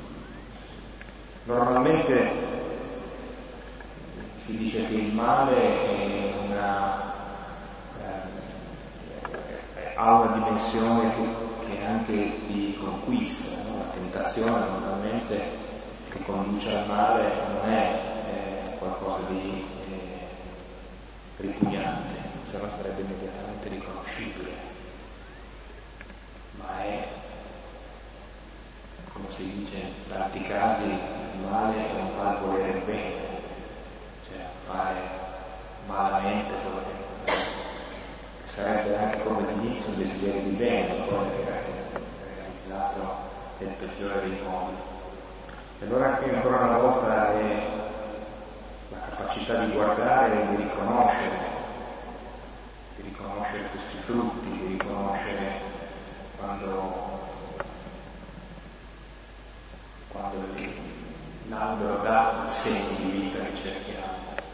normalmente si dice che il male è una, eh, ha una dimensione che che anche ti conquista, no? La tentazione normalmente che conduce al male non è eh, qualcosa di eh, ripugnante, se no sarebbe immediatamente riconoscibile, ma è, come si dice in tanti casi, il male è un far volere bene, cioè fare malamente quello che sarebbe anche come all'inizio un desiderio di bene, poi è realizzato nel peggiore dei modi. E allora qui ancora una volta è la capacità di guardare e di riconoscere, di riconoscere questi frutti, di riconoscere quando, quando l'albero dà il segno di vita che cerchiamo.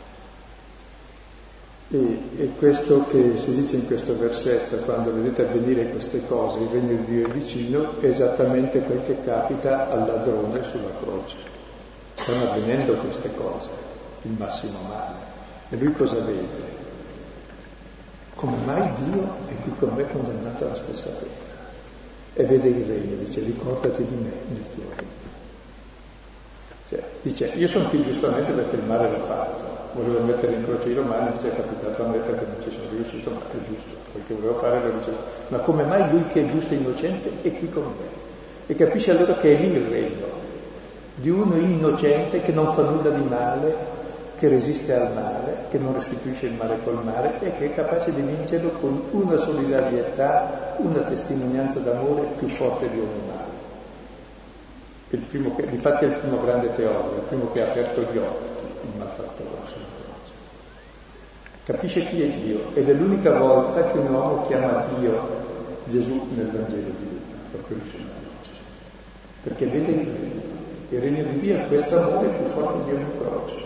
E, e questo che si dice in questo versetto, quando vedete avvenire queste cose, il regno di Dio è vicino, è esattamente quel che capita al ladrone sulla croce. Stanno avvenendo queste cose, il massimo male. E lui cosa vede? Come mai Dio è qui con me condannato alla stessa pena? E vede il regno, dice, ricordati di me nel tuo regno. Cioè, dice, io sono qui giustamente perché il male l'ho fatto. Volevo mettere in croce i romani, invece è capitato a me perché non ci sono riuscito, ma è giusto, quel che volevo fare l'ho ricevuto. Ma come mai lui che è giusto e innocente è qui con me? E capisce allora che è lì il regno, di uno innocente che non fa nulla di male, che resiste al male, che non restituisce il male col male e che è capace di vincerlo con una solidarietà, una testimonianza d'amore più forte di ogni male. Il primo che, difatti è il primo grande teologo, il primo che ha aperto gli occhi, il malfattore sulla croce. Capisce chi è Dio ed è l'unica volta che un uomo chiama Dio Gesù nel Vangelo di Luca, proprio lì sulla croce, perché vede il regno. Il regno di Dio è questo amore più forte di ogni croce.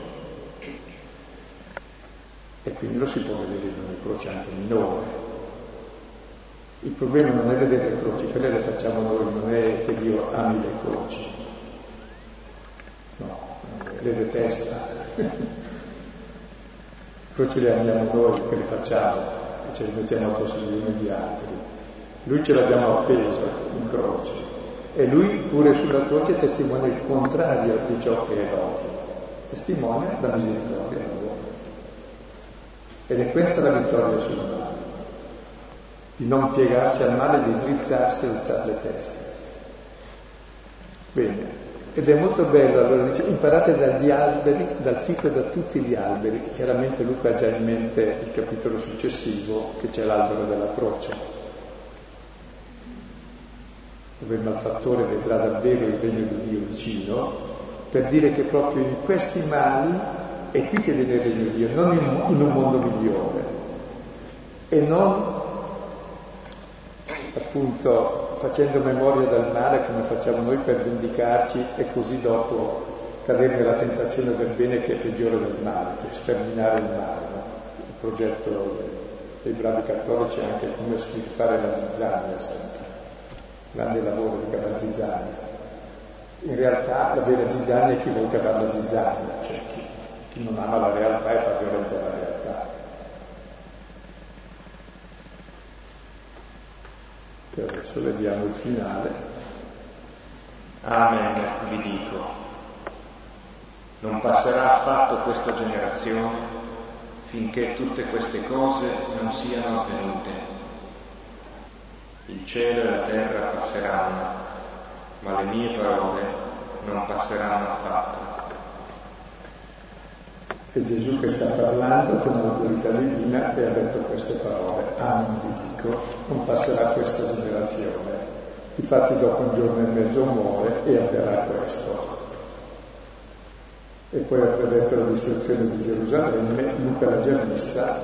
E quindi lo si può vedere in ogni croce anche minore. Il problema non è vedere le croci, quelle le facciamo noi, non è che Dio ami le croci. No, le detesta. Le croci le amiamo noi che le facciamo e ce le mettiamo addosso gli uni agli altri. Lui ce l'abbiamo appeso in croce e lui pure sulla croce testimonia il contrario di ciò che è l'odio. Testimonia la misericordia e l'amore. Ed è questa la vittoria sul male, di non piegarsi al male, di drizzarsi e alzare le teste. Bene, ed è molto bello, allora dice, imparate dagli alberi, dal fico e da tutti gli alberi. Chiaramente Luca ha già in mente il capitolo successivo, che c'è l'albero della croce, dove il malfattore vedrà davvero il regno di Dio vicino, per dire che proprio in questi mali è qui che viene il regno di Dio, non in, in un mondo migliore, e non appunto facendo memoria del male come facciamo noi per vendicarci e così dopo cadere nella tentazione del bene che è peggiore del male, cioè sterminare il male. No? Il progetto dei bravi cattolici è anche come stirpare la zizzania sempre, grande lavoro di cavare zizzania. In realtà la vera zizzania è chi vuole cavare la zizzania, cioè chi Chi non ama la realtà e fa violenza alla realtà. E adesso vediamo il finale. Amen, vi dico, non passerà affatto questa generazione finché tutte queste cose non siano avvenute. Il cielo e la terra passeranno, ma le mie parole non passeranno affatto. È Gesù che sta parlando con l'autorità divina e ha detto queste parole. Amen, vi dico, non passerà questa generazione. Difatti dopo un giorno e mezzo muore e avverrà questo. E poi ha predetto la distruzione di Gerusalemme, Luca l'ha già vista,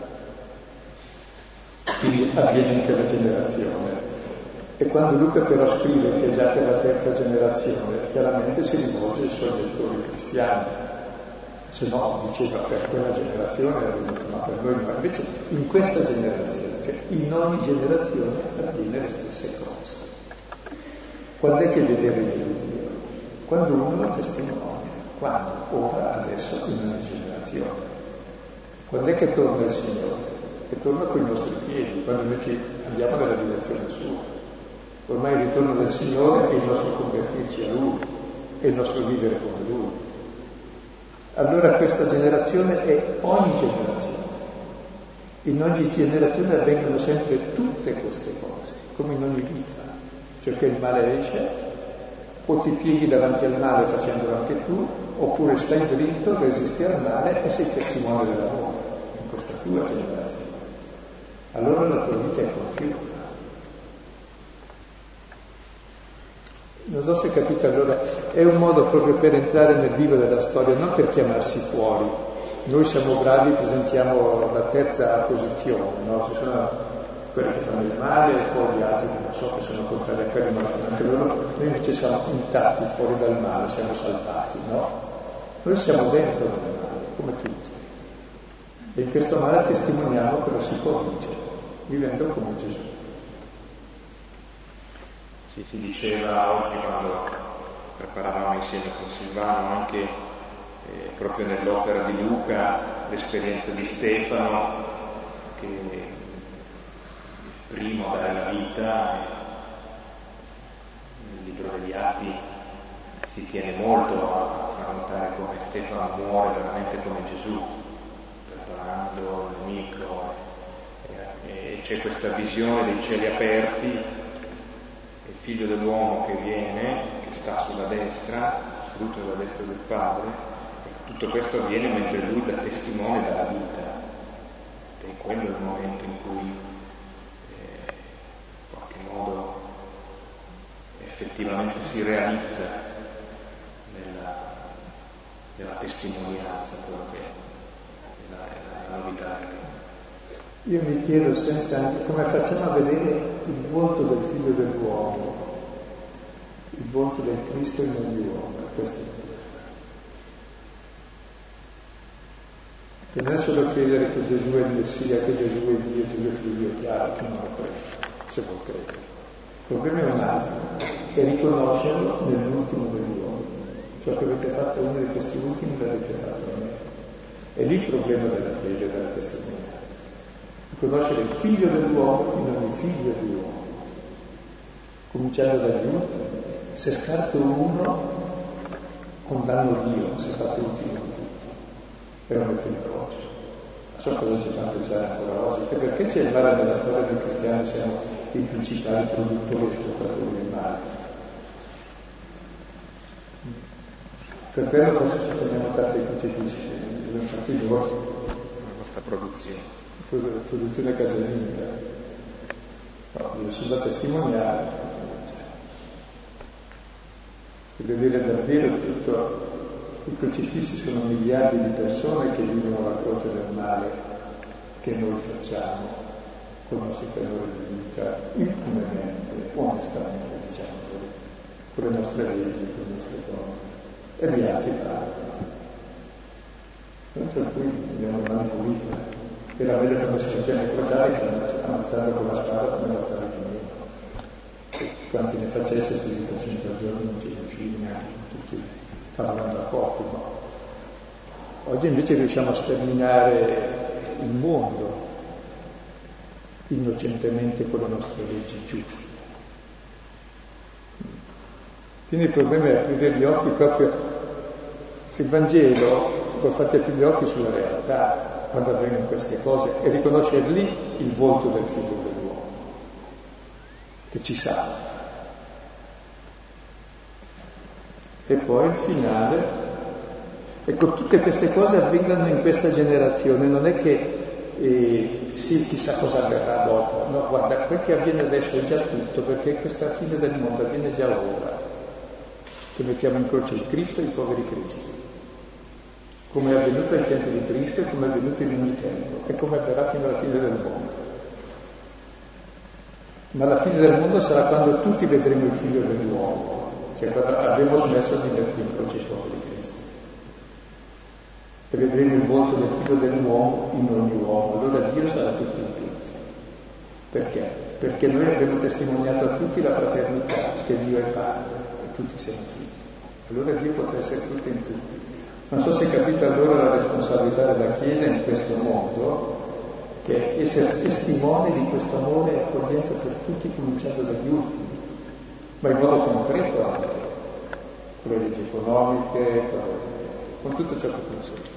quindi avviene in quella generazione. E quando Luca però scrive che è già per la terza generazione, chiaramente si rivolge ai suoi lettori cristiani. Se no, diceva, per quella generazione è venuto, ma per noi no. Invece in questa generazione, cioè in ogni generazione avviene le stesse cose. Quando è che viene il regno di Dio? Quando uno lo testimonia. Quando? Ora, adesso, in ogni generazione. Quando è che torna il Signore? Che torna con i nostri piedi, quando invece andiamo nella direzione sua. Ormai il ritorno del Signore è il nostro convertirci a Lui, è il nostro vivere come Lui. Allora questa generazione è ogni generazione. In ogni generazione avvengono sempre tutte queste cose, come in ogni vita. Cioè che il male esce, o ti pieghi davanti al male facendolo anche tu, oppure stai dritto, resisti al male e sei testimone dell'amore in questa tua generazione. Allora la tua vita è compiuta. Non so se capite, allora è un modo proprio per entrare nel vivo della storia, non per chiamarsi fuori. Noi siamo bravi, presentiamo la terza posizione, no? Ci sono quelli che fanno il male e poi gli altri che non so, che sono contrari a quelli, ma lo fanno anche loro. Noi invece siamo intatti fuori dal male, siamo salvati, no? Noi siamo dentro nel male, come tutti. E in questo male testimoniamo che lo si può vincere, vivendo come Gesù. Si, si diceva oggi, quando preparavamo insieme con Silvano, anche eh, proprio nell'opera di Luca, l'esperienza di Stefano, che il primo a dare la vita. Nel libro degli Atti si tiene molto a far notare come Stefano muore veramente come Gesù, perdonando il nemico, e, e c'è questa visione dei cieli aperti, il figlio dell'uomo che viene, che sta sulla destra, seduto alla destra del Padre, tutto questo avviene mentre lui dà testimone della vita, e quello è il momento in cui eh, in qualche modo effettivamente si realizza nella, nella testimonianza quello che è la, è la novità. Io mi chiedo sempre anche come facciamo a vedere il volto del figlio dell'uomo, il volto del Cristo in ogni uomo. Questo è. E non è solo credere che Gesù è il Messia, che Gesù è Dio, Gesù è figlio, è chiaro che non lo crede, se vuol credere. Il problema è un altro, è riconoscerlo nell'ultimo degli uomini. Ciò che avete fatto a uno di questi ultimi l'avete fatto a me. È lì il problema della fede, della testimonianza. Riconoscere il figlio dell'uomo in ogni figlio di uomo, cominciando dagli ultimi. Se scarto uno, condanno Dio, se fate ultimo di tutti, e lo metto in croce. Non so cosa ci fa pensare ancora oggi, che perché c'è il male nella storia dei cristiani, siamo i principali produttori e esportatori del male. Per quello forse ci prendiamo tanto i crocifissi, infatti noi, la nostra produzione. Produzione casalinga. No, io sono da testimoniare. Per vedere davvero tutto. I crocifissi sono miliardi di persone che vivono la croce del male che noi facciamo con il nostro tenore di vita, impunemente, onestamente, diciamolo, con le nostre leggi, con le nostre cose. E gli altri parlano. Noi tra cui abbiamo le mani pulite. Era meglio quando si faceva i crociati che ammazzare con la spada come ammazzare di meno. Quanti ne facesse più di trecento al giorno non ci riuscivi neanche tutti parlando a coppie, no? Oggi invece riusciamo a sterminare il mondo innocentemente con le nostre leggi giuste. Quindi il problema è aprire gli occhi proprio. Il Vangelo può farti aprire gli occhi sulla realtà quando avvengono queste cose e riconoscere lì il volto del figlio dell'uomo che ci salva. E poi il finale, ecco, tutte queste cose avvengono in questa generazione, non è che eh, sì, chissà cosa avverrà dopo, no, guarda, quel che avviene adesso è già tutto, perché questa fine del mondo avviene già ora, che mettiamo in croce il Cristo e i poveri Cristi, come è avvenuto ai tempi di Cristo e come è avvenuto in ogni tempo, e come avverrà fino alla fine del mondo. Ma la fine del mondo sarà quando tutti vedremo il figlio dell'uomo, cioè quando abbiamo smesso di mettere in croce i poveri Cristi. E vedremo il volto del figlio dell'uomo in ogni uomo, allora Dio sarà tutto in tutti. Perché? Perché noi abbiamo testimoniato a tutti la fraternità, che Dio è Padre e tutti siamo figli. Allora Dio potrà essere tutto in tutti. Non so se capite allora la responsabilità della Chiesa in questo mondo, che è essere testimone di questo amore e accoglienza per tutti, cominciando dagli ultimi, ma in modo concreto anche, con le leggi economiche, con, con tutto ciò che consente.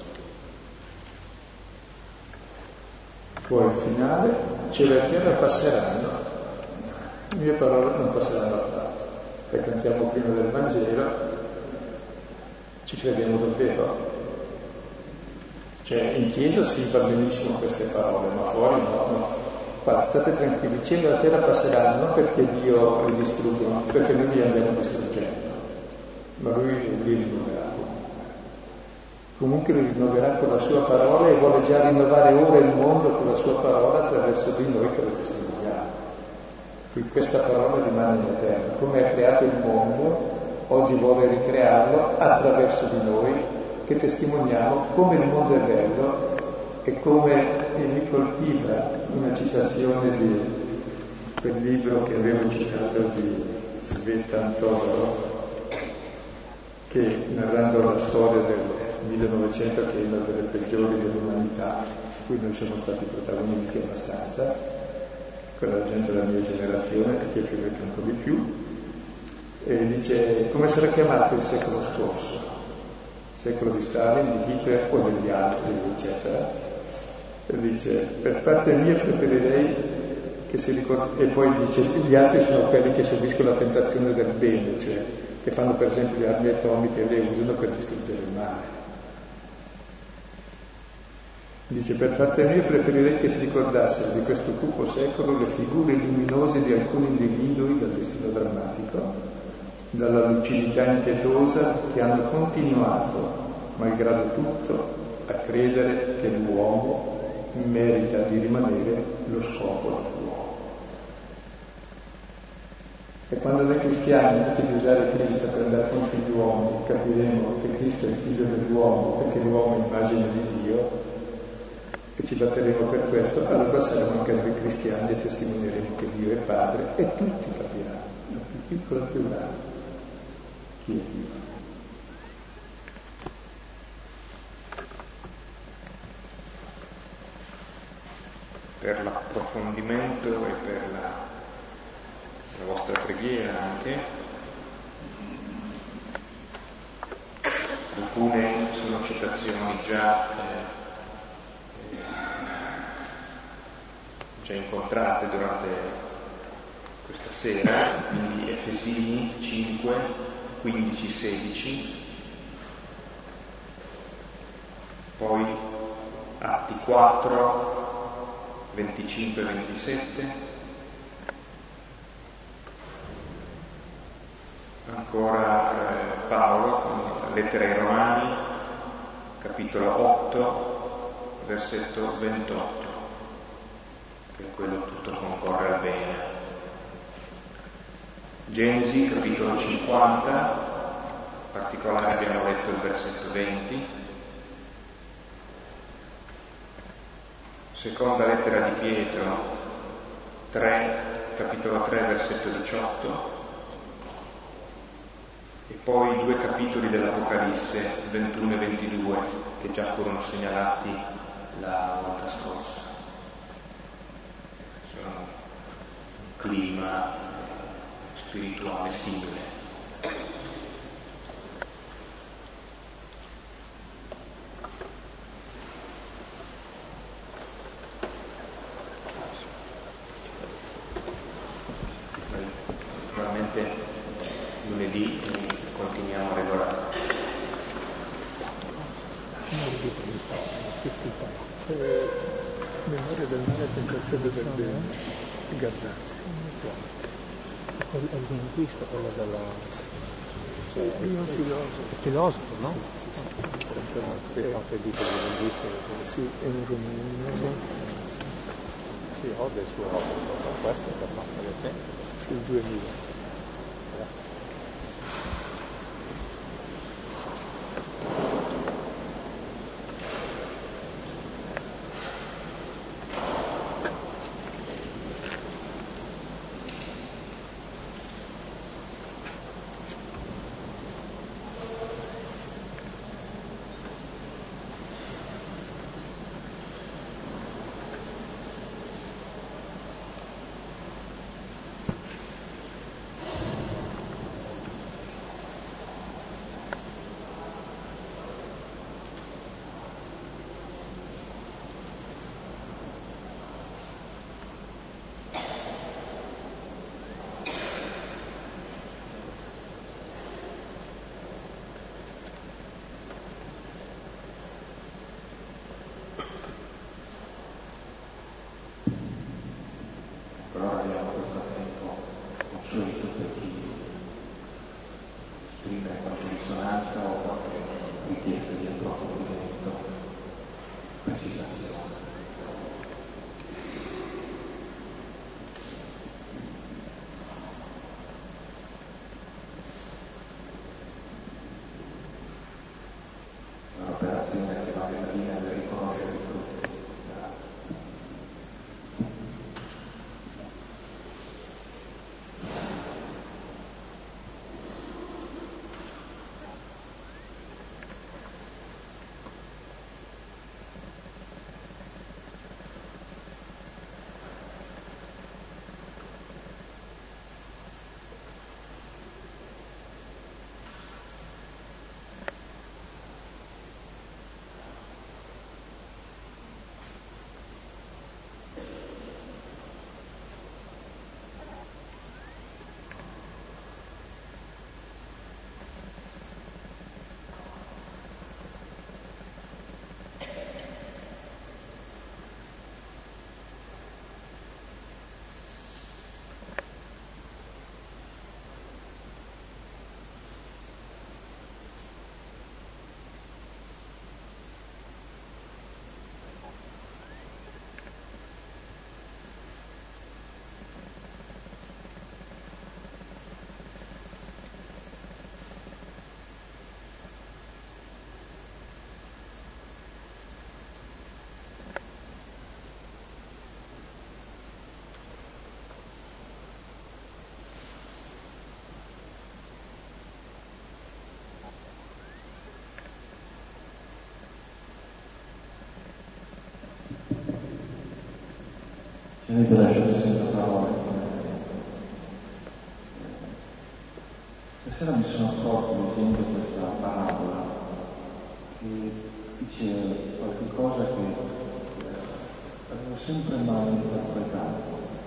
Poi al finale, cielo e terra passeranno, le mie parole non passeranno affatto. Le cantiamo prima del Vangelo, ci crediamo davvero? Cioè in chiesa si va benissimo queste parole, ma fuori no, no. Guarda, state tranquilli, il cielo e la terra passeranno, non perché Dio li distrugge, ma perché noi li andiamo distruggendo, ma Lui li rinnoverà comunque. Comunque li rinnoverà con la sua parola e vuole già rinnovare ora il mondo con la sua parola attraverso di noi che lo testimoniamo. Quindi questa parola rimane in eterno. Come ha creato il mondo, oggi vuole ricrearlo attraverso di noi che testimoniamo come il mondo è bello e come e mi colpiva una citazione di quel libro che avevo citato di Sveta Antodorov, che narrando la storia del millenovecento, che è una delle peggiori dell'umanità, su cui noi siamo stati protagonisti abbastanza, con la gente della mia generazione, e chi è più vecchio un po' di più, e dice come sarà chiamato il secolo scorso, il secolo di Stalin, di Hitler o degli altri, eccetera. E dice, per parte mia preferirei che si ricordi, e poi dice, gli altri sono quelli che subiscono la tentazione del bene, cioè che fanno per esempio le armi atomiche e le usano per distruggere il male. Dice, per parte mia preferirei che si ricordassero di questo cupo secolo le figure luminose di alcuni individui dal destino drammatico, dalla lucidità impietosa, che hanno continuato, malgrado tutto, a credere che l'uomo merita di rimanere lo scopo dell'uomo. E quando noi cristiani, invece di usare Cristo per andare contro gli uomini, capiremo che Cristo è il figlio dell'uomo e che l'uomo è immagine di Dio, e ci batteremo per questo, allora saremo anche noi cristiani e testimonieremo che Dio è Padre e tutti capiranno, dal più piccolo al più grande, chi è Dio. Per l'approfondimento e per la, la vostra preghiera anche, alcune sono citazioni già eh, già incontrate durante questa sera, quindi Efesini cinque, quindici, sedici, poi Atti quattro, venticinque e ventisette, ancora eh, Paolo, lettera ai Romani, capitolo otto, versetto ventotto. Che quello tutto concorre al bene. Genesi, capitolo cinquanta, in particolare abbiamo letto il versetto venti. Seconda lettera di Pietro, tre, capitolo tre, versetto diciotto. E poi due capitoli dell'Apocalisse, ventuno e ventidue, che già furono segnalati la volta scorsa. Un clima spirituale simile. Naturalmente lunedì continuiamo a regolare. Memoria del male e tentazione del bene, Gazzarti. È il linguista, quello della... Cioè, io filosofo. Filosofo, no? Sì, sì, sì. Senza Che fa anche dico di linguista. Sì, è un rumeno. Sì, ho dei suoi opere, questo è abbastanza recente. Sul duemila. Ci avete lasciato senza parole. Stasera mi sono accorto leggendo questa parabola che dice qualche cosa che eh, avevo sempre mal interpretato.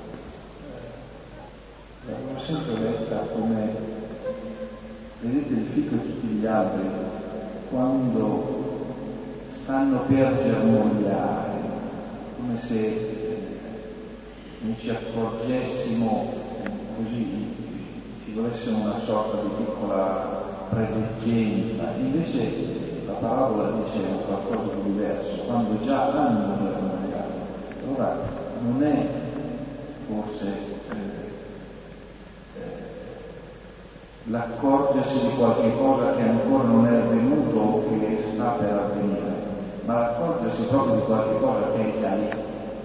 Eh, l'avevo sempre letta come, vedete il fico e tutti gli alberi, quando stanno per germogliare, come se non ci accorgessimo così, ci volesse una sorta di piccola preleggenza. Invece la parabola diceva qualcosa di diverso, quando già hanno germogliato. Allora non è forse eh, eh, l'accorgersi di qualche cosa che ancora non è avvenuto o che sta per avvenire, ma l'accorgersi proprio di qualche cosa che è già lì.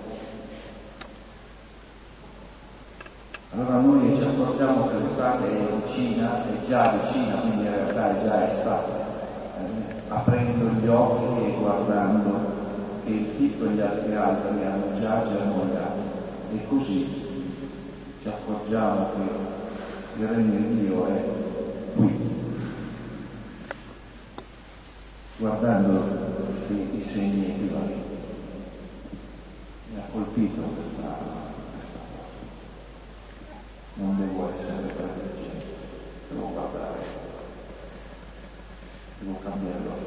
Allora noi ci accorgiamo che l'estate è vicina, è già vicina, quindi in realtà è già estate, eh, aprendo gli occhi e guardando che il fico e gli altri alberi hanno già germogliato, e così ci accorgiamo che il regno di Dio è qui, guardando i, i segni equivalenti. Mi ha colpito questa non devo essere preveggente, devo guardare, devo cambiare lo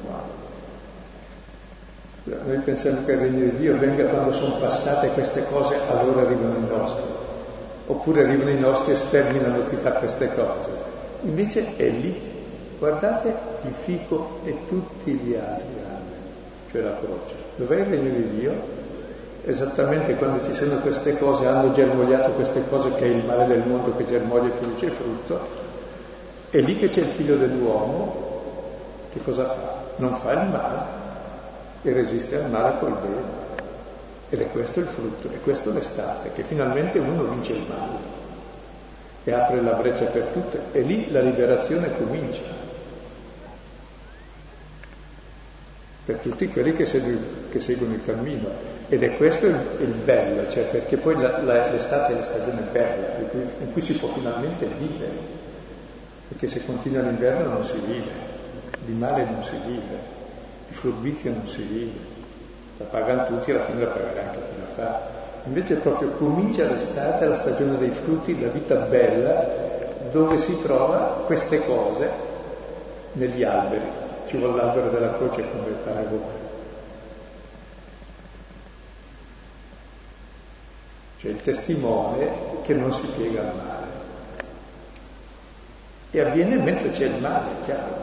sguardo. Noi pensiamo che il regno di Dio venga quando sono passate queste cose, allora arrivano i nostri, oppure arrivano i nostri e sterminano chi fa queste cose. Invece è lì, guardate il fico e tutti gli altri alberi, cioè la croce. Dov'è il regno di Dio? Esattamente quando ci sono queste cose, hanno germogliato queste cose, che è il male del mondo che germoglia e produce frutto, è lì che c'è il figlio dell'uomo. Che cosa fa? Non fa il male e resiste al male col bene, ed è questo il frutto, è questo l'estate, che finalmente uno vince il male e apre la breccia per tutte, e lì la liberazione comincia per tutti quelli che, segu- che seguono il cammino. Ed è questo il, il bello, cioè perché poi la, la, l'estate è la stagione bella, in cui, in cui si può finalmente vivere, perché se continua l'inverno non si vive, di male non si vive, di furbizia non si vive, la pagano tutti e alla fine la pagherà anche chi la fa. Invece proprio comincia l'estate, la stagione dei frutti, la vita bella, dove si trova queste cose negli alberi. Ci vuole l'albero della croce come paragone. Cioè il testimone che non si piega al male. E avviene mentre c'è il male, è chiaro.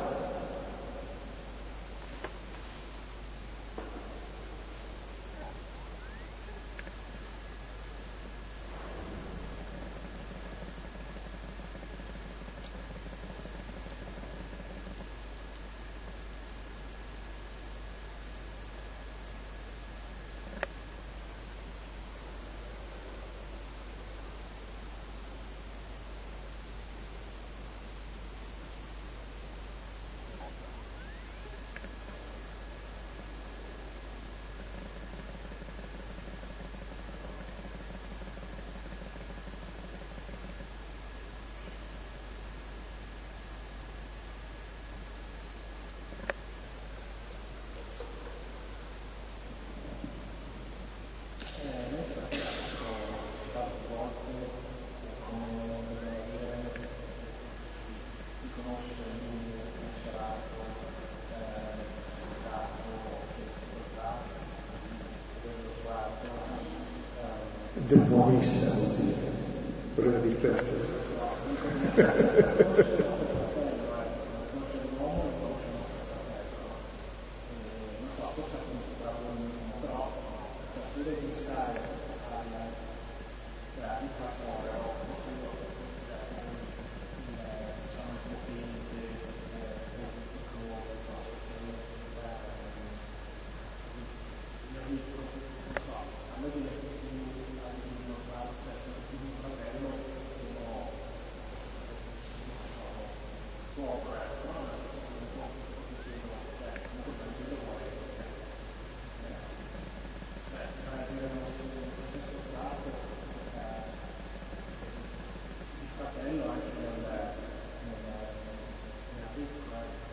Del buonista, vuol dire, voleva dire questo.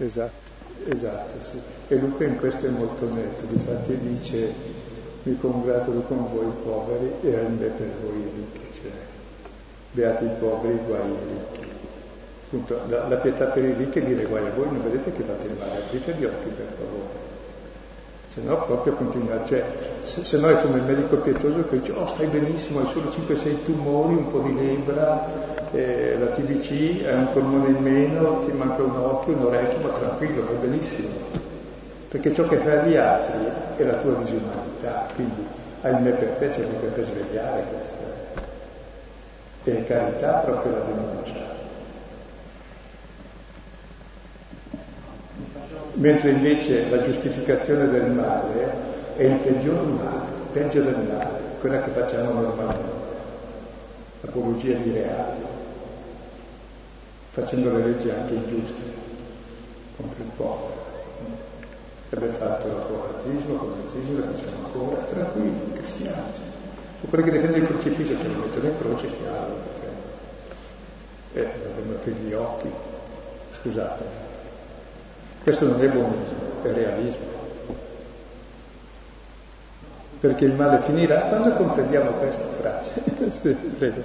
Esatto, esatto, sì. E Luca in questo è molto netto, difatti dice: mi congratulo con voi poveri e ahimè per voi ricchi, cioè beati i poveri, guai i ricchi. Appunto, la, la pietà per i ricchi è dire guai a voi, non vedete che fate il male, aprite gli occhi per favore. Se no proprio continuare, cioè se, se no è come il medico pietoso che dice oh stai benissimo, hai solo cinque sei tumori, un po' di lebbra, eh, la T B C, hai un polmone in meno, ti manca un occhio, un orecchio, ma tranquillo, vai benissimo. Perché ciò che fai agli altri è la tua disumanità, quindi ahimè per te c'è mica per svegliare questa. E carità proprio la denuncia. Mentre invece la giustificazione del male è il peggior male, il peggio del male, quella che facciamo normalmente, l'apologia di reati, facendo le leggi anche ingiuste contro il povero. Abbiamo fatto l'autorazzismo, con il razzismo, lo facciamo ancora, tranquilli, cristiani. O quelli che difendono il crocifisso che lo mettono in croce, chiaro, perché eh, dovremmo aprire gli occhi, scusate. Questo non è buonismo, è realismo. Perché il male finirà quando comprendiamo questa frase. Sì, prego.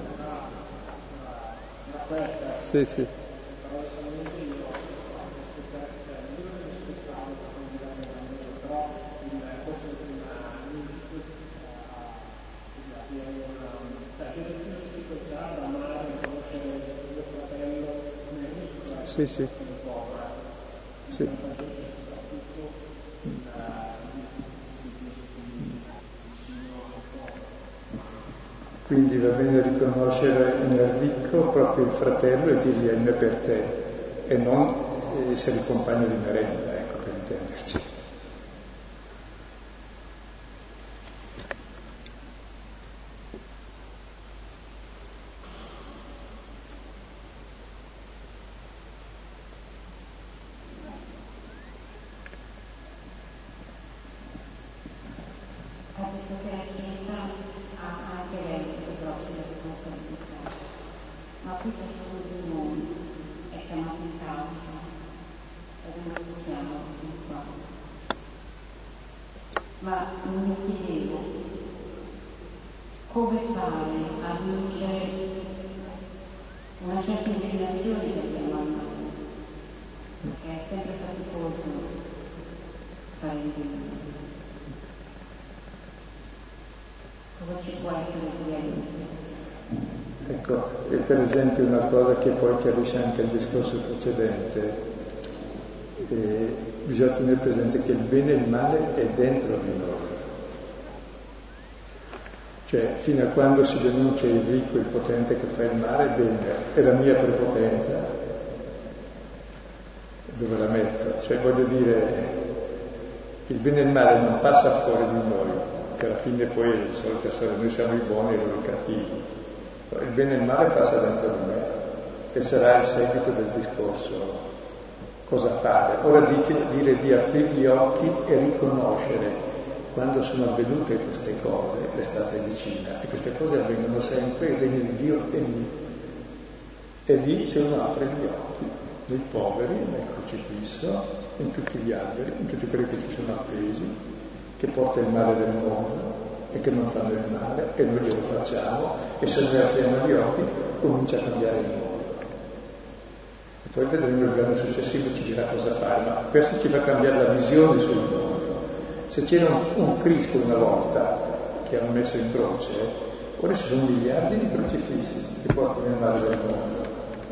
Sì, sì. Sì, sì. Sì. Quindi va bene riconoscere nel ricco proprio il fratello e dirgli ahimè per te, e non essere il compagno di merenda, ecco, per intenderci. Ma mi chiedevo come fare a vincere una certa inclinazione che abbiamo al male, perché è sempre faticoso fare il bene. Cosa ci può essere di aiuto? Ecco, e per esempio una cosa che poi chiarisce anche il discorso precedente, eh, bisogna tenere presente che il bene e il male è dentro di noi. Cioè, fino a quando si denuncia il ricco, il potente che fa il male, bene, è la mia prepotenza, dove la metto? Cioè, voglio dire, il bene e il male non passa fuori di noi, che alla fine poi è la solita storia, noi siamo i buoni e loro i cattivi. Il bene e il male passa dentro di me, e sarà il seguito del discorso. Cosa fare? Ora dice, dire di aprire gli occhi e riconoscere quando sono avvenute queste cose, l'estate è vicina, e queste cose avvengono sempre, il regno di Dio è lì. E lì se uno apre gli occhi, nei poveri, nel crocifisso, in tutti gli alberi, in tutti quelli che ci sono appesi, che porta il male del mondo e che non fanno il male, e noi glielo facciamo, e se noi apriamo gli occhi comincia a cambiare il mondo. E poi vedremo il giorno successivo, ci dirà cosa fare, ma questo ci fa cambiare la visione sul mondo. Se c'era un, un Cristo una volta che hanno messo in croce, ora ci sono miliardi di crocifissi che portano il male del mondo,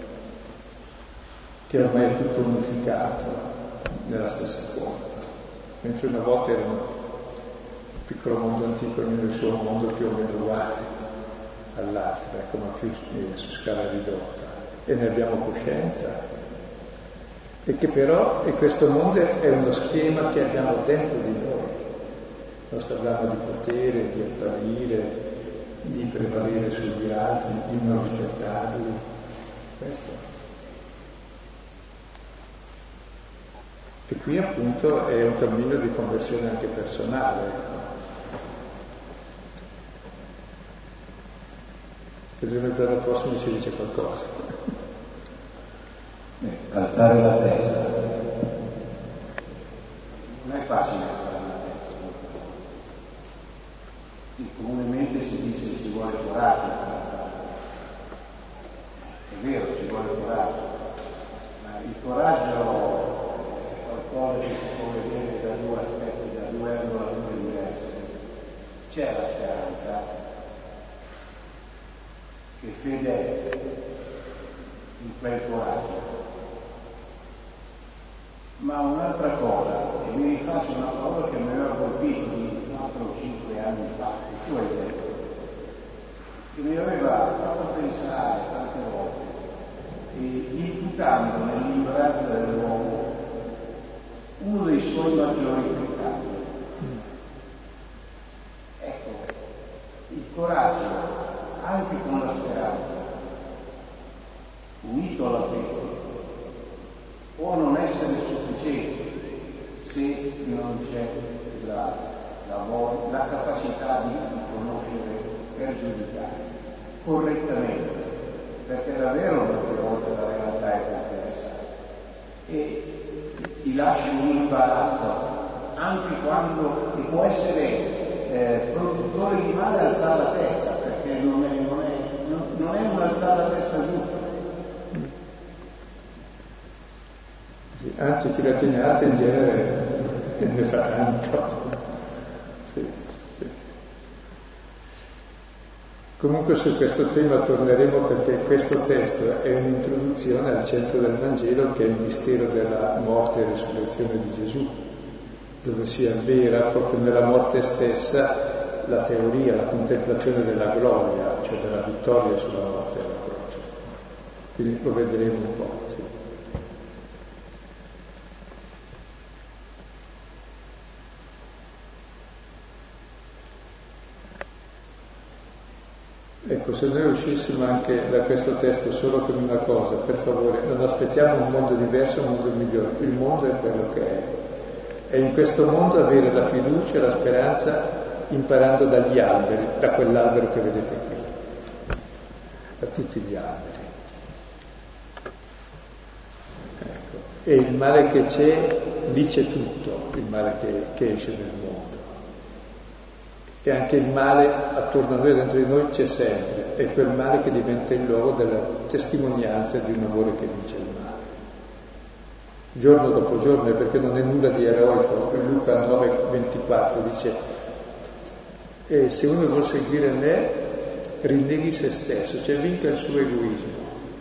che ormai è tutto unificato nella stessa forma. Mentre una volta era un piccolo mondo antico, ognuno il suo mondo più o meno uguale all'altro, ecco, ma più su scala ridotta. E ne abbiamo coscienza. E che però e questo mondo è uno schema che abbiamo dentro di noi, il nostro brano di potere, di apparire, di prevalere sugli altri, di non rispettarli. Questo. E qui appunto è un cammino di conversione anche personale. Vedremo il giorno prossimo ci dice qualcosa. Alzare la testa. Sì, comunemente si dice che ci vuole coraggio per alzare. È vero, ci vuole coraggio, ma il coraggio è qualcosa che si può vedere da due aspetti, da due angolature diverse. C'è la speranza, che fede è in quel coraggio. Ma un'altra cosa, e mi rifaccio una parola che mi aveva colpito di quattro o cinque anni fa, che tu hai detto, che mi aveva fatto pensare tante volte, e imputando nell'ignoranza dell'uomo uno dei suoi maggiori peccati. Ecco, il coraggio, anche con la speranza, unito alla fede, può non essere sufficiente se non c'è la, la, la capacità di conoscere per giudicare correttamente, perché davvero molte volte la realtà è complessa e ti lascia un imbarazzo anche quando ti può essere eh, produttore di male alzare la testa, perché non è, non è, non, non è un alzare la testa giusta. Anzi, chi la tiene alta in genere ne fa tanto. Sì, sì. Comunque su questo tema torneremo, perché questo testo è un'introduzione al centro del Vangelo, che è il mistero della morte e risurrezione di Gesù, dove si avvera proprio nella morte stessa la teoria, la contemplazione della gloria, cioè della vittoria sulla morte e la croce. Quindi lo vedremo un po'. Sì. Ecco, se noi uscissimo anche da questo testo solo con una cosa, per favore, non aspettiamo un mondo diverso, un mondo migliore. Il mondo è quello che è. E in questo mondo avere la fiducia e la speranza imparando dagli alberi, da quell'albero che vedete qui, da tutti gli alberi. Ecco. E il male che c'è, lì c'è tutto, il male che, che esce nel mondo. E anche il male attorno a noi, dentro di noi, c'è sempre. È quel male che diventa il luogo della testimonianza di un amore che vince il male. Giorno dopo giorno, perché non è nulla di eroico. Luca nove ventiquattro dice: e se uno vuol seguire me, rinneghi se stesso, cioè vinca il suo egoismo.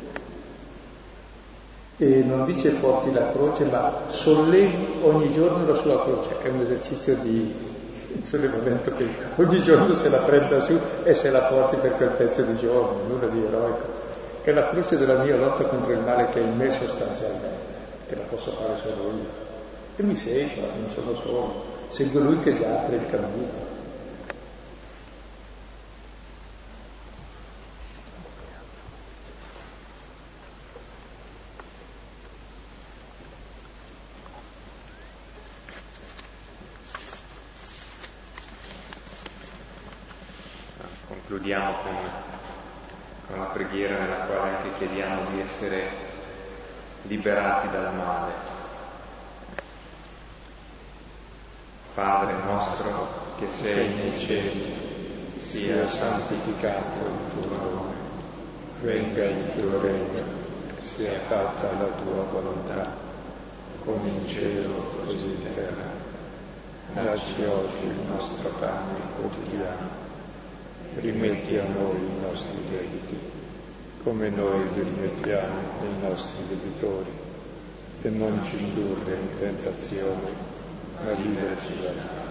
E non dice porti la croce, ma sollevi ogni giorno la sua croce. È un esercizio di sollevamento che ogni giorno se la prenda su e se la porti per quel pezzo di giorno, nulla di eroico. È la croce della mia lotta contro il male che è in me sostanzialmente, che la posso fare solo io. E mi seguo, non sono solo, seguo lui che già apre il cammino. Concludiamo con, con la preghiera nella quale anche chiediamo di essere liberati dal male. Padre nostro che sei nei cieli, sia santificato il tuo nome, venga il tuo regno, sia fatta la tua volontà, come in cielo così in terra. Dacci oggi il nostro pane quotidiano. Rimetti a noi i nostri debiti, come noi li rimettiamo ai nostri debitori, e non ci indurre in tentazione, ma liberaci dal male.